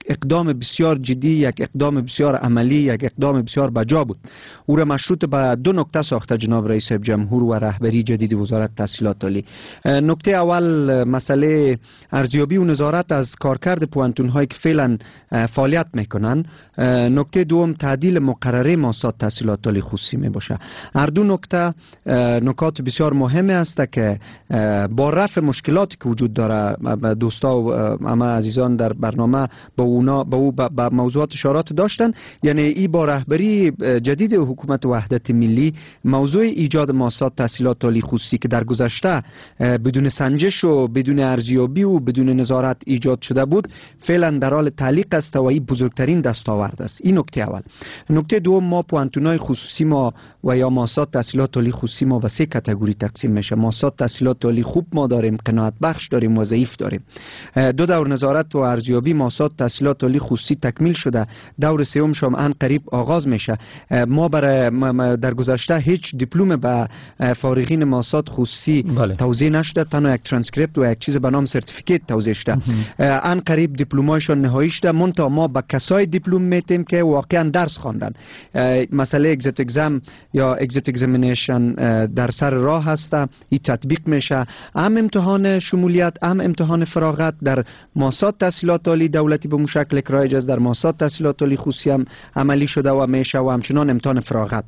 اقدام بسیار جدی، یک اقدام بسیار عملی، یک اقدام بسیار بجا بود. او را مشروط به دو نکته ساخته جناب رئیس جمهور و رهبری جدید وزارت تحصیلات عالی. نکته اول مسئله ارزیابی و نظارت از کارکرد پوانتون هایی که فعلا فعالیت میکنن. نکته دوم تعدیل مقرره مؤسسات تحصیلات عالی خصوصی می باشه. هر دو نکته نکات بسیار مهم است که با رفع مشکلاتی که وجود داره، دوستا و همه عزیزان در برنامه با اونا با او با موضوعات اشارات داشتن. یعنی این با رهبری جدید حکومت وحدت ملی موضوع ایجاد مؤسسات تحصیلات عالی خصوصی که در گذشته بدون سنجش و بدون ارزیابی و بدون نظارت ایجاد شده بود فعلا در حال تعلیق است و این بزرگترین دستاورد است. این نکته اول. نکته دوم، ما پوانتونای خصوصی ما و یا مؤسسات تحصیلات عالی خصوصی ما به سه کاتگوری تقسیم میشه. مؤسسات تحصیلات عالی خوب ما داریم، قناعت بخش داریم و ضعیف داریم. دو دور نظارت و ارزیابی مؤسسات تحصیلات عالی خصوصی تکمیل شده، دور سوم شام ان قریب آغاز میشه. ما برای در گذشته هیچ دیپلم به فارغین مؤسسات خصوصی بله. توزیع نشده، تنها یک ترانسکریپت و یک چیز به نام سرتیفیکیت توزیع شده. ان قریب دیپلمایشون نهایی شده، منتها ما به کسای دیپلم میتیم که واقعا درس خواندن. مسئله اگزیت اگزام یا اگزیت اگزامینیشن در سر راه هست، این تطبیق میشه. هم امتحان شمولیت، هم امتحان فراغت در مؤسسات تحصیلات عالی دولتی به مشکل که رایج است در مؤسسات تحصیلات عالی خصوصی هم عملی شده و میشه و همچنان امتحان فراغت.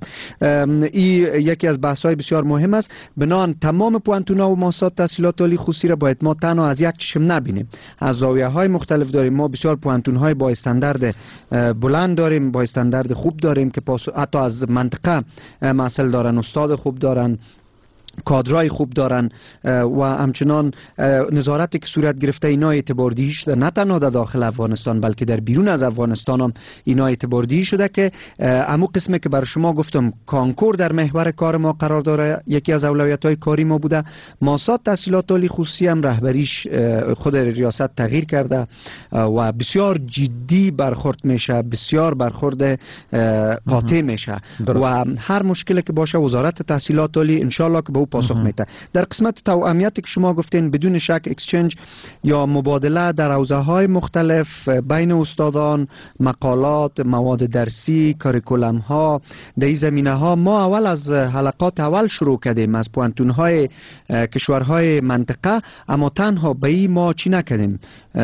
این یکی از بحث‌های بسیار مهم است. بنابراین تمام پوانتون‌ها و مؤسسات تحصیلات عالی خصوصی را باید ما تنها از یک چشم نبینیم. از زاویه‌های مختلف داریم. ما بسیار پوانتون‌های با استاندارد بلند داریم، با استاندارد خوب داریم که حتی از منطقه مسئله دارن، استاد خوب دارن، کادرای خوب دارن و همچنان نظارتی که صورت گرفته اینا اعتباردهی شده، نه تنها در داخل افغانستان بلکه در بیرون از افغانستان هم اینا اعتباردهی شده که همون قسمه که بر شما گفتم کانکور در محور کار ما قرار داره، یکی از اولویت‌های کاری ما بوده. مؤسسات تحصیلات عالی خصوصی هم رهبریش خود ریاست تغییر کرده و بسیار جدی برخورد میشه، بسیار برخورد قاطع میشه و هر مشکلی که باشه وزارت تحصیلات عالی ان شاء الله که پاسخ میده. در قسمت توأمیتی که شما گفتین بدون شک اکسچنج یا مبادله در حوزه‌های مختلف بین استادان، مقالات، مواد درسی، کاریکولم ها، در این زمینه‌ها ما اول از حلقات اول شروع کردیم از پوانتون‌های کشورهای منطقه، اما تنها به این ما چی نکردیم،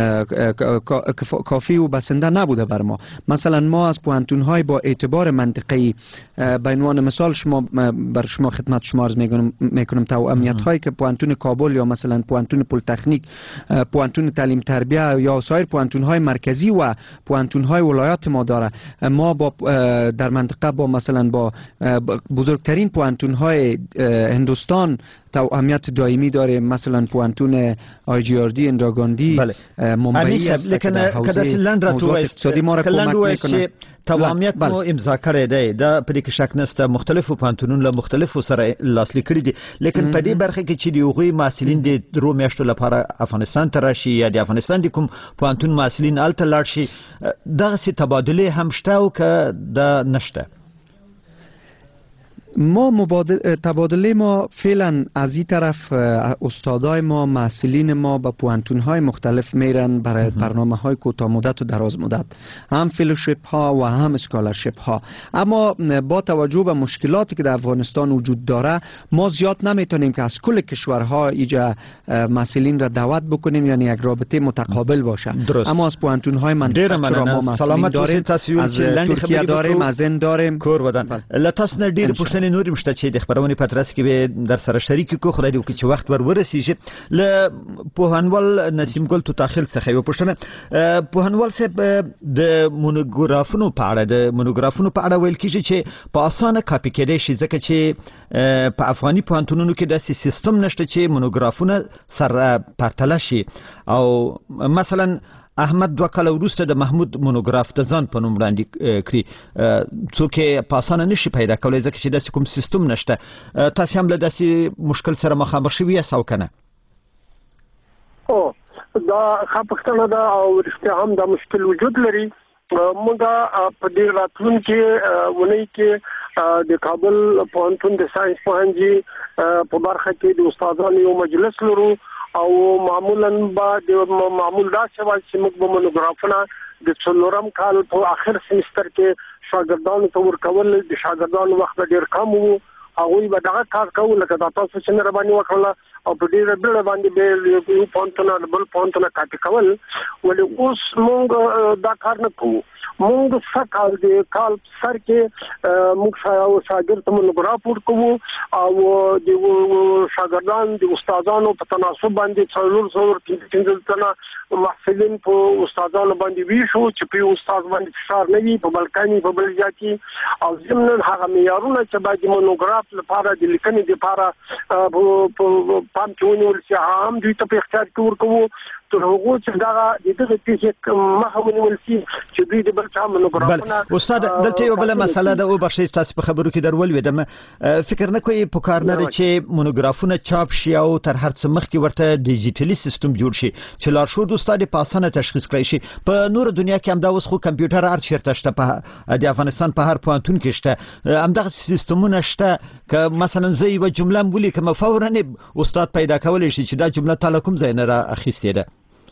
کافی و بسنده نبوده بر ما. مثلا ما از پوانتون‌های با اعتبار منطقه‌ای به عنوان مثال شما بر شما خدمت شما عرض می‌کنم میکنم توأمیت هایی که پوانتون کابل یا مثلا پوانتون پلی‌تکنیک، پوانتون تعلیم تربیه یا سایر پوانتون های مرکزی و پوانتون های ولایات ما داره. ما با در منطقه با مثلا با بزرگترین پوانتون های هندوستان توأمیت دائمی داره، مثلا پوانتون آی جی آر دی اندرا گاندی بله. ممبئی است که در حوزه موضوعات اقتصادی ما را کمک میکنه. توأمیت مو امضا کړی دی دا په دې کې شک نشته، مختلفو پوهنتونونو له مختلفو سره لاسلیک کړي دي، لیکن په دې برخه کې چې د هغوی محصلین د درو میاشتو لپاره افغانستان ته راشي یا د افغانستان د کوم پوهنتون محصلین هلته لاړ شي، دغسې تبادلې هم شته او که دا نشته؟ ما مبادل تبادله ما فعلا از این طرف استادای ما، محصلین ما به پوانتون‌های مختلف میرن برای برنامه‌های کوتاه مدت و دراز مدت، هم فلوشیپ ها و هم اسکالرشیپ ها. اما با توجه به مشکلاتی که در افغانستان وجود داره ما زیاد نمیتونیم که از کل کشورها اینجا محصلین را دعوت بکنیم، یعنی یک رابطه متقابل باشه. درست. اما از پوانتون‌های منطقه ما محصلین داریم، از ترکیه داریم، از هند داریم. کور ودان لتاس نه ډیر پښتنې نورې مشته چې د خبرونې په ترڅ کې به در سره شریک کو، خدای دې وکړي چې وخت ور ورسیږي. له پوهنوال نسیم ګل تو تاخیل څخه یو پښتنه پوهنوال صاحب د مونوګرافونو په اړه د مونوګرافونو په اړه ویل کیږي چې په اسانه کاپی کېدای شي، ځکه چې په افغاني پوهنتونونو کې داسې سیستم نشته چې مونوګرافونه سره پرتله شي. او مثلا احمد دوه کاله وروسته د محمود مونوګراف د ځان په نوم وړاندې کړي، څوک یې په اسانه نشي پیدا کولی ځکه چې داسې کوم سیستم نشته. تاسې هم له داسې مشکل سره مخامخ شوي یاست او که نه؟ او دا ښه پوښتنه ده او رښتیا هم دا مشکل وجود لري. موږ په دې راتلونکي اونۍ کې د کابل پوهنتون د ساينس پوهنځي په برخه کې د استادانو یو مجلس لرو او معمولا با د معمول دا چې موږ به مونوګرافونه د څلورم کال په اخر سمستر کې شاګردانو ته ورکول د شاګردانو وخت ډیر کم وو هغه به دغه کار کوي لکه دا تاسو چې نه باندې وکړه او په ډیره ډیره باندې به یو پونتونه بل پونتونه کاټ کول ولې اوس موږ دا کار نه کوو موږ سکهال د کال سر کې موږ شاګرد ته مونوګراف ورکوو او د شاګردان د استادانو په تناسب باندې څلور څلور پنځه تنه محصلین په استادانو باندې ویشو چې په استاد باندې فشار نه وي په بلکاني په بل ځای کې او زموږ هغه معیارونه چې باید مونوګراف لپاره د لیکنې لپاره په پام کې ونیول شي هم دوی ته په اختیار کې ورکوو تر هغه چې دا د دغه پیښې مخه ونیول شي چې دوی د بل چا مونوګرافونه استاد دلته یو بل مسله ده او بخښي تاسو په خبرو کې درولویدم فکر نه کوي په کار نه چې مونوګرافونه چاپ شي او تر هر څه مخکې ورته ډیجیټلي سیستم جوړ شي چې لارښود استاد په اسانه تشخیص کړی شي په نور دنیا کې هم دا اوس خو کمپیوټر هر چیرته شته په د افغانستان په هر پوهنتون کې شته همدغه سیستمونه شته که مثلا زه یو جمله ولیکم فورا استاد پیدا کولی شي چې دا جمله تعالی کوم ځای نه را اخیستې ده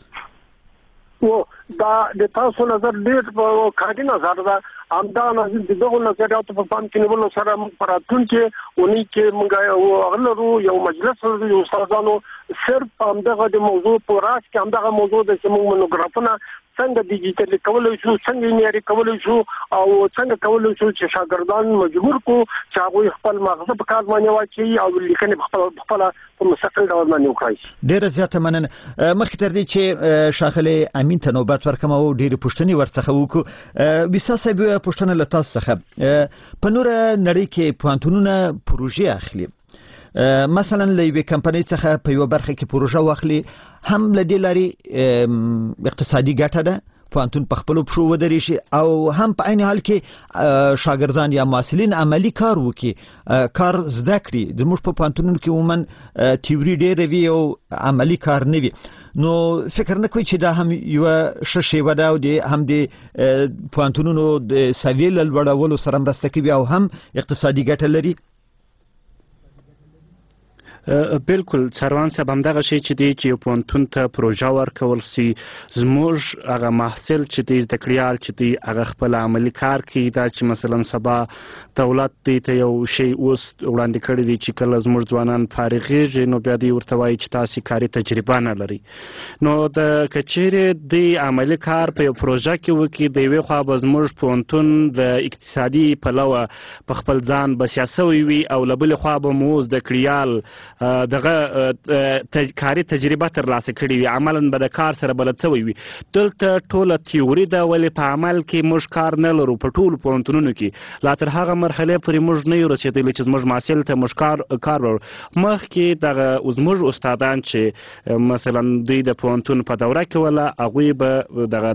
و دا د تاسو نظر ډیر په کاټي نظر دا امدا نظر دغه نظریاتو په پام کې نیول سره پراتون کې ونی کې موږ اغلرو یو مجلس یو استادانو صرف همدغه د موضوع په راس کې همدغه موضوع د سیمو مونوګرافونه څنګه ډیجیټل کولای شو څنګه معیاري کولای شو او څنګه کولای شو چې شاګردان مجبور کو چې هغه خپل مغزه په کار باندې واچي او لیکنه خپل خپل په مستقل ډول باندې وکړي. ډیر زیاته مننه. مخکې تر دې چې شاغله امین ته نوبت ورکم او ډیر پوښتنې ورڅخه وکړو وساسه به پوښتنه لته څخه په نور نړۍ کې پوهنتونونه پروژې اخلي مثلا لوی کمپنۍ څخه په یو برخه کې پروژه واخلي هم لدې لري اقتصادي ګټه ده پوهنتون په خپل پښو ودرې شي او هم په عین حال کې شاګردان یا محصلین عملی کار وکړي کار زده کړي د موږ په پوهنتونونو کې عموما تیوري ډېر وي او عملی کار نه وي نو فکر نه کوي چې دا هم یو ښه شیوه ده او هم د پوهنتونونو د سویې له لوړولو سره مرسته کوي او هم اقتصادي ګټه لري. بالکل څاروان صاحب همدغه شی چې دی چې پوهنتون ته پروژه ورکول سي زموږ هغه محصل چې دی زده کړیال چې دی هغه خپل عملی کار کوي دا چې مثلا سبا دولت دی ته یو شی اوس وړاندې کړی دی چې کله زموږ ځوانان فارغېږي نو بیا دی ورته وایي چې تاسو کاري تجربه نه لري نو د کچېرې دی عملی کار په یو پروژه کې وکړي د یوې خوا به زموږ پوهنتون د اقتصادي پلوه په خپل ځان بسیاسوي وي او له بلې خوا به مو زده کړیال دغه کاري تجربه ترلاسه کړې وي عملاً به د کار سره بلد شوی وي دلته ټوله تیوري ده ولې په عمل کې موږ کار نه لرو په ټولو پوهنتونونو کې لا تر هغه مرحلې پورې موږ نه یو رسېدلي چې زموږ محصل ته موږ کار کار لرو مخکې دغه زموږ استادان چې مثلا دوی د پوهنتون په دوره کې ولا هغوی به دغه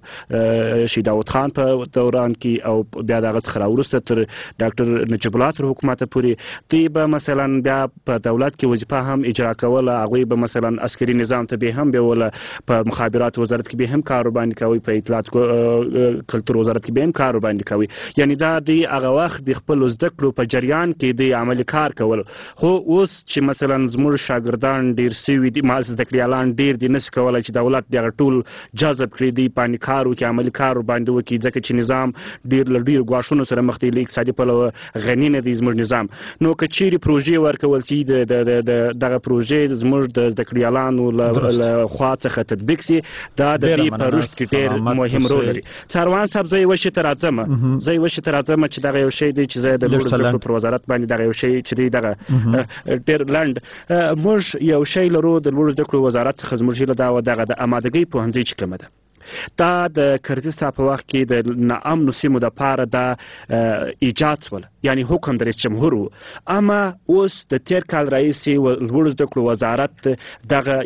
د شهید داود خان په دوران کې او بیا دغه څخه راوروسته تر ډاکټر نجیب الله تر حکومته پورې دوی به مثلا بیا په دولت کې وظیفه هم اجرا کوله هغوی به مثلا عسکري نظام ته به هم بیوله په مخابرات وزارت کې به هم کار باندې کوي په اطلاعات کلتور وزارت کې به هم کار باندې کوي یعنی دا د هغه وخت د خپل زده کړو په جریان کې د عملی کار کول خو اوس چې مثلا زموږ شاګردان ډیر سوي دي مال زده کړیالان ډیر دي نس کولای چې دولت دغه ټول جذب کړي دی باندې کار وکړي عملی کار باندې وکړي ځکه چې نظام ډیر لډیر غواښونو سره مخ دی اقتصادي پلوه غنی نه دی زموږ نظام نو کچېری پروژې ورکول چې د د دغه پروژې زموږ د زده کړیالانو له خوا څخه تطبیق سي دا د دې په رشد کې ډېر مهم رول لري. څاروان صاحب زه یوه شي ته راځم زه یوه شي ته راځم چې دغه یو شی دی چې زه د لوړو زده کړو پر وزارت باندې دغه یو شی چې دی دغه ډېر لنډ موږ یو شی لرو د لوړو زده کړو وزارت څخه زموږ هیله دا وه دغه د امادګۍ پوهنځۍ چې کومه ده دا د کرزي صاحب په وخت کې د ناامنو سیمو دپاره دا ایجاد شول یعنی حکم د رئیس جمهور و اما اوس د تیر کال راهیسې لوړو زده کړو وزارت دغه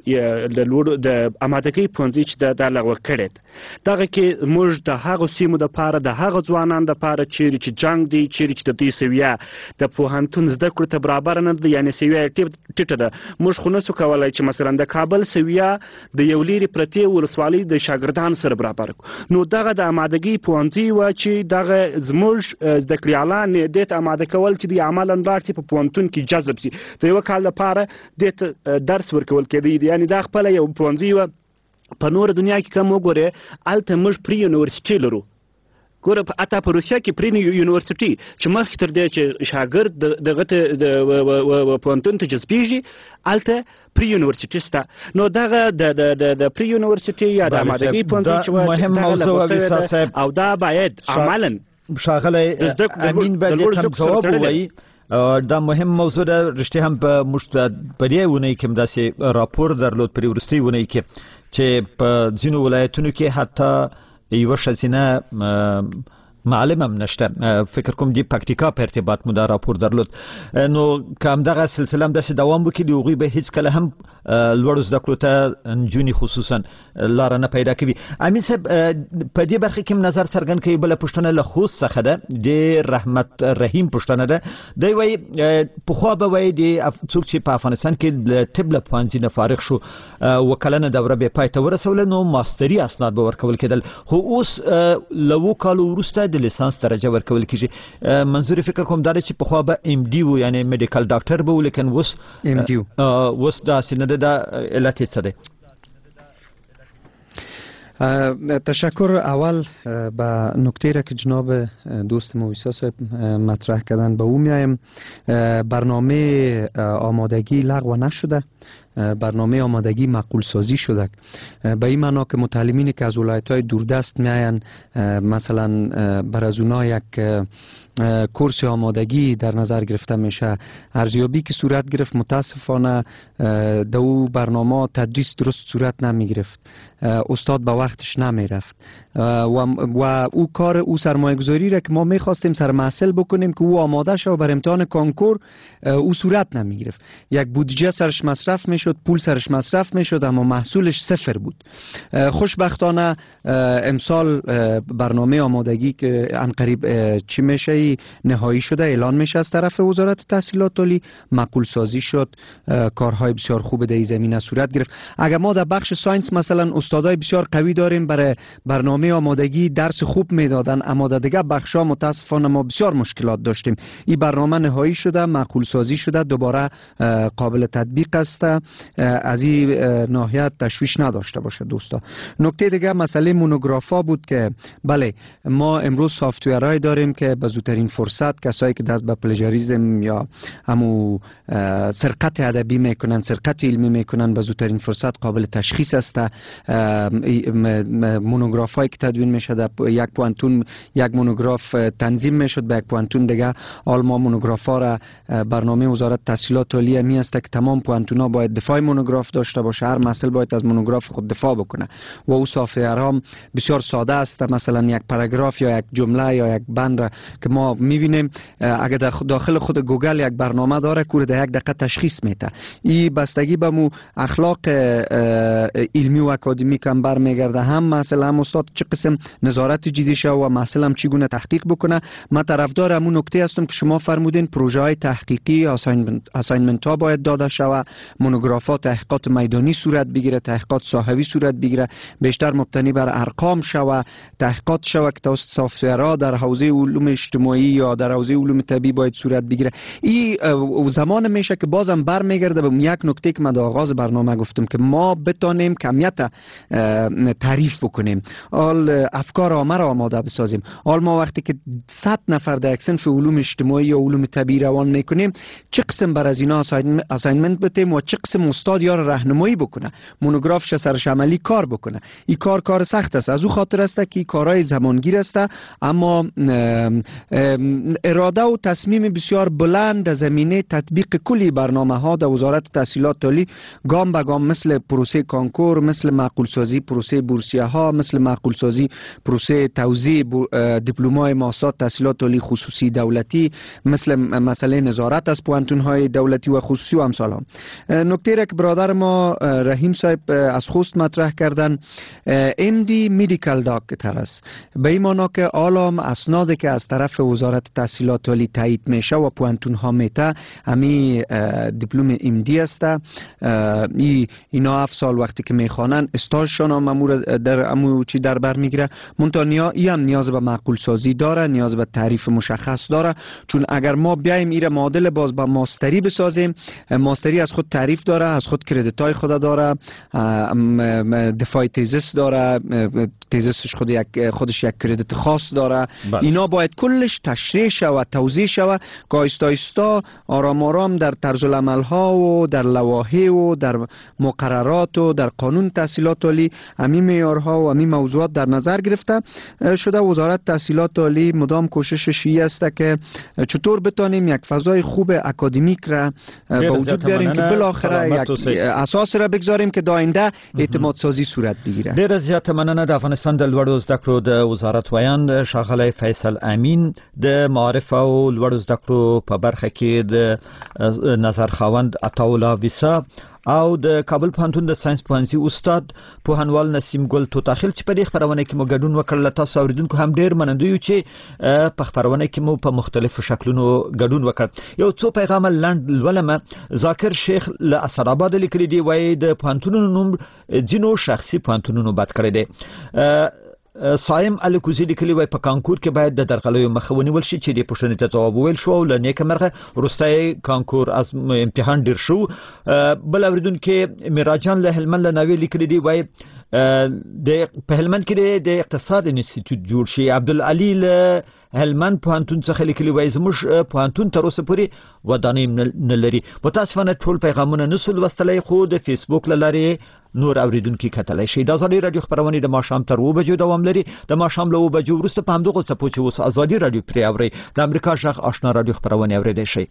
د امادګۍ پوهنځۍ چې دا لغوه کړې ده دغه کې موږ د هغو سیمو دپاره د هغه ځوانانو دپاره چیرې چې جنګ دی چیرې چې د دوی سویه د پوهنتون زده کړو ته برابر نه ده یعنی سویه یې ټیټه ده موږ خو نسو کولی چې مثلا د کابل سویه د یو لرې پرتې ولسوالۍ د شاګردانو سره برابر نو دغه د امادګۍ پوهنځۍ وه چې دغه زموږ زده کړیالان دې ته اماده کول چې دوی عملاً لاړ شي په پوهنتون کې جذب شي د یوه کال لپاره دې ته درس ورکول کېدی یعنې دا خپله یو پوهنځۍ وه په نور دنیا کې کوم وګوره الته موږ پری یونیورسيټي لرو ګوره په اته په روسیا کې پری یونیورسيټي چې مخکې تر دې چې شاګرد دغه د پوهنتون ته جذبېږي الته پری یونیورسيټي سته نو دغه د د پری یونیورسيټي یا د آمادګۍ پوهنتون چې مهم موضوع او دا باید عملاً شاغلی امین باید هم جواب ووایي دا مهم موضوع ده رښتیا هم په موږ په دې ونې کې داسې راپور درلود په وروستۍ ونې کې چې په ځینو ولایتونو کې حتی یوه ښځینه معلم هم نشته فکر کوم دی پکتیکا په ارتباط مو دا راپور درلود نو که همدغه سلسله هم داسې دوام وکړي د هغوی به هیڅکله هم لوړو زده کړو ته نجونې خصوصا لاره نه پیدا کوي. امین صاحب په دې برخه کې نظر څرګند کوي. بله پوښتنه له خوست څخه ده د رحمت رحیم پوښتنه ده. دی وایي پخوا به وایي د څوک چې په افغانستان کې د طب له پوهنځي نه فارغ شو اوه کلنه دوره بې پای ته ورسوله نو ماستري اسناد به ورکول کېدل خو اوس له اوو کالو وروسته د لیسانس درجه ورکول کېږي. منظور فکر کوم دا چې پخوا به ام ډي و یعنی میډیکل ډاکټر به و لیکن اوس ام ډي اوس داسې نه ده. دا علت څه دی؟ تشکر. اول به نکته را که جناب دوست مویسا صاحب مطرح کردن به او میایم. برنامه آمادگی لغو نشده، برنامه آمادگی معقول سازی شده به این معنا که متعلمینی که از ولایت‌های دوردست میاین مثلا بر از اونها یک کورس آمادگی در نظر گرفته میشه. ارزیابی که صورت گرفت متاسفانه در او برنامه تدریس درست صورت نمی گرفت، استاد به وقتش نمی رفت و, و او کار او سرمایه گذاری را که ما می خواستیم سرمحصل بکنیم که او آماده شد بر امتحان کنکور او صورت نمی گرفت. یک بودجه سرش مصرف می شد، پول سرش مصرف می شد اما محصولش صفر بود. خوشبختانه امسال برنامه آمادگی که انقریب چی میشه نهایی شده اعلان میشه از طرف وزارت تحصیلات عالی، معقول سازی شد، کارهای بسیار خوب در این زمینه صورت گرفت. اگر ما در بخش ساینس مثلا استادای بسیار قوی داریم برای برنامه آمادگی درس خوب میدادن اما در دیگه بخشا متاسفانه ما بسیار مشکلات داشتیم. این برنامه نهایی شده، معقول سازی شده، دوباره قابل تطبیق است. از این ناحیه تشویش نداشته باشه دوستا. نکته دیگه مسئله مونوگرافا بود که بله ما امروز سافتورهای داریم که به زودترین فرصت کسایی که دست به پلژاریسم یا همو سرقت ادبی میکنن، سرقت علمی میکنن به زودترین فرصت قابل تشخیص است. مونوگرافایی که تدوین میشه در یک پوانتون یک مونوگراف تنظیم میشد به یک پوانتون دیگه. حال ما مونوگرافا را برنامه وزارت تحصیلات عالی می است که تمام پوانتونا باید دفاع مونوگراف داشته باشه، هر محصل باید از مونوگراف خود دفاع بکنه و او سافتورها بسیار ساده است. مثلا یک پاراگراف یا یک جمله یا یک بند را که ما میبینیم اگر داخل خود گوگل یک برنامه داره کور در یک دقیقه تشخیص میده. این بستگی به مو اخلاق علمی و اکادمیک هم برمیگرده. هم مثلا هم استاد چه قسم نظارت جدی شه و محصل هم چگونه تحقیق بکنه. من طرفدار همون نکته هستم که شما فرمودین پروژه های تحقیقی اساینمنت ها باید داده شود، مونوگرافات تحقیقات میدانی صورت بگیره، تحقیقات ساحوی صورت بگیره، بیشتر مبتنی بر ارقام شود، تحقیقات شود که توسط سافتورها در حوزه علوم اجتماعی یا در حوزه علوم طبیعی باید صورت بگیره. این زمان میشه که بازم برمیگرده به یک نکته که من در آغاز برنامه گفتم که ما بتانیم کمیت تعریف بکنیم، آل افکار عامه را آماده بسازیم. حال ما وقتی که صد نفر در یک صنف علوم اجتماعی یا علوم طبیعی روان میکنیم چه قسم بر از اینا اساینمنت بتیم و چه قسم استاد یا راهنمایی بکنه، مونوگرافش سرش عملی کار بکنه. این کار کار سخت است، از او خاطر است که کارهای زمانگیر است اما اراده و تصمیم بسیار بلند در زمینه تطبیق کلی برنامه ها در وزارت تحصیلات عالی گام به گام مثل پروسه کانکور، مثل معقول سازی پروسه بورسیه ها، مثل معقول سازی پروسه توزیع دیپلم‌های ماستر تحصیلات عالی خصوصی دولتی، مثل مسئله نظارت از پوانتون های دولتی و خصوصی و امثال ها. نکته را که برادر ما رحیم صاحب از خوست مطرح کردن ام دی میدیکال داکتر است، به این معنی که عالم اسنادی که از طرف وزارت تحصیلات عالی تایید میشه و پوانتون ها میته همی دیپلم ام دی است. ای اینا هفت سال وقتی که میخوانن استاژشان هم امور در امو چی در بر میگیره. منتها ای هم نیاز به معقول سازی داره، نیاز به تعریف مشخص داره، چون اگر ما بیایم ایره معادل باز با ماستری بسازیم، ماستری از خود تعریف داره داره، از خود کردیت های خود داره، دفاع تیزیس داره، تیزیسش خود یک خودش یک کردیت خاص داره. بله. اینا باید کلش تشریح شود، توضیح شود که آیستا آیستا آرام آرام در طرز العمل ها و در لوایح و در مقررات و در قانون تحصیلات عالی همین معیارها و همین موضوعات در نظر گرفته شده. وزارت تحصیلات عالی مدام کوششش این است که چطور بتانیم یک فضای خوب اکادمیک را به وجود بیاریم که بالاخره یک اساس را بگذاریم که داینده اعتماد سازی صورت بگیره. ډیر زیات مننه. د افغانستان د لوړو زده کړو د وزارت ویاند ښاغلی فیصل امین د معارف او لوړو زده کړو په برخه کې د نظر خاوند عطاالله ویسا او د کابل پوهنتون د ساينس پوهنځي استاد پوهنوال نسیم ګل توتاخیل چې په دې خبرونه کې مو ګډون وکړل. تاسو اوریدونکو هم ډیر مننه یو چې په خبرونه کې مو په مختلفو شکلونو ګډون وکړ. یو څو پیغام لاند ولمه ذاکر شیخ له اسداباد لیکلي دی وای د پوهنتونونو نوم جنو شخصي پوهنتونونو بد کړی دی. صایم الکوزی لیکلی وای په کانکور کې باید د درغلیو مخه ونیول شي چې د پوښتنې ته ځواب ویل شو او لنیکه مرغه وروستي کانکور از امتحان ډیر شو. بل اوریدونکو میراجان له هلمند له نوې لیکلی دی وای د په هلمند کې د اقتصاد انسټیټیوټ جوړ شي. عبدالعلی له هلمند پوهنتون څخه لیکلی وای زموږ پوهنتون تر اوسه پورې ودانۍ نه لري. متاسفانه ټول پیغامونه نسو لوستلای خو د فیسبوک لارې نور اوریدونکو کتلای شي. د ازادي رادیو خبرونه د ماښام تر و بجو دوام لري. د ماښام له و بجو وروسته په همدغه څپو چې اوس ازادي رادیو پرې اوري د امریکا ژغ آشنا رادیو خبرونه اوریدای شي.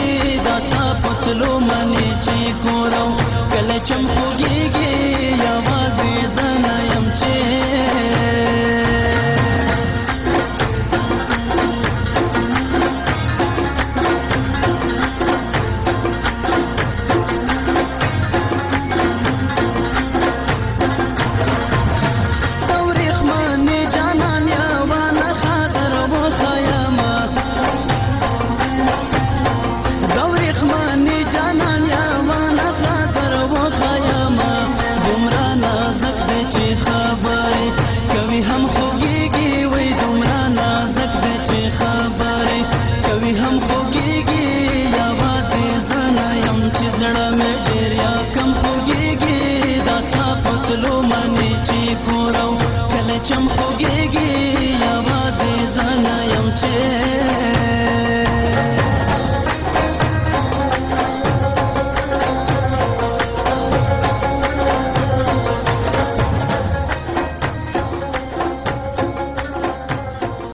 چم خوږیږي یا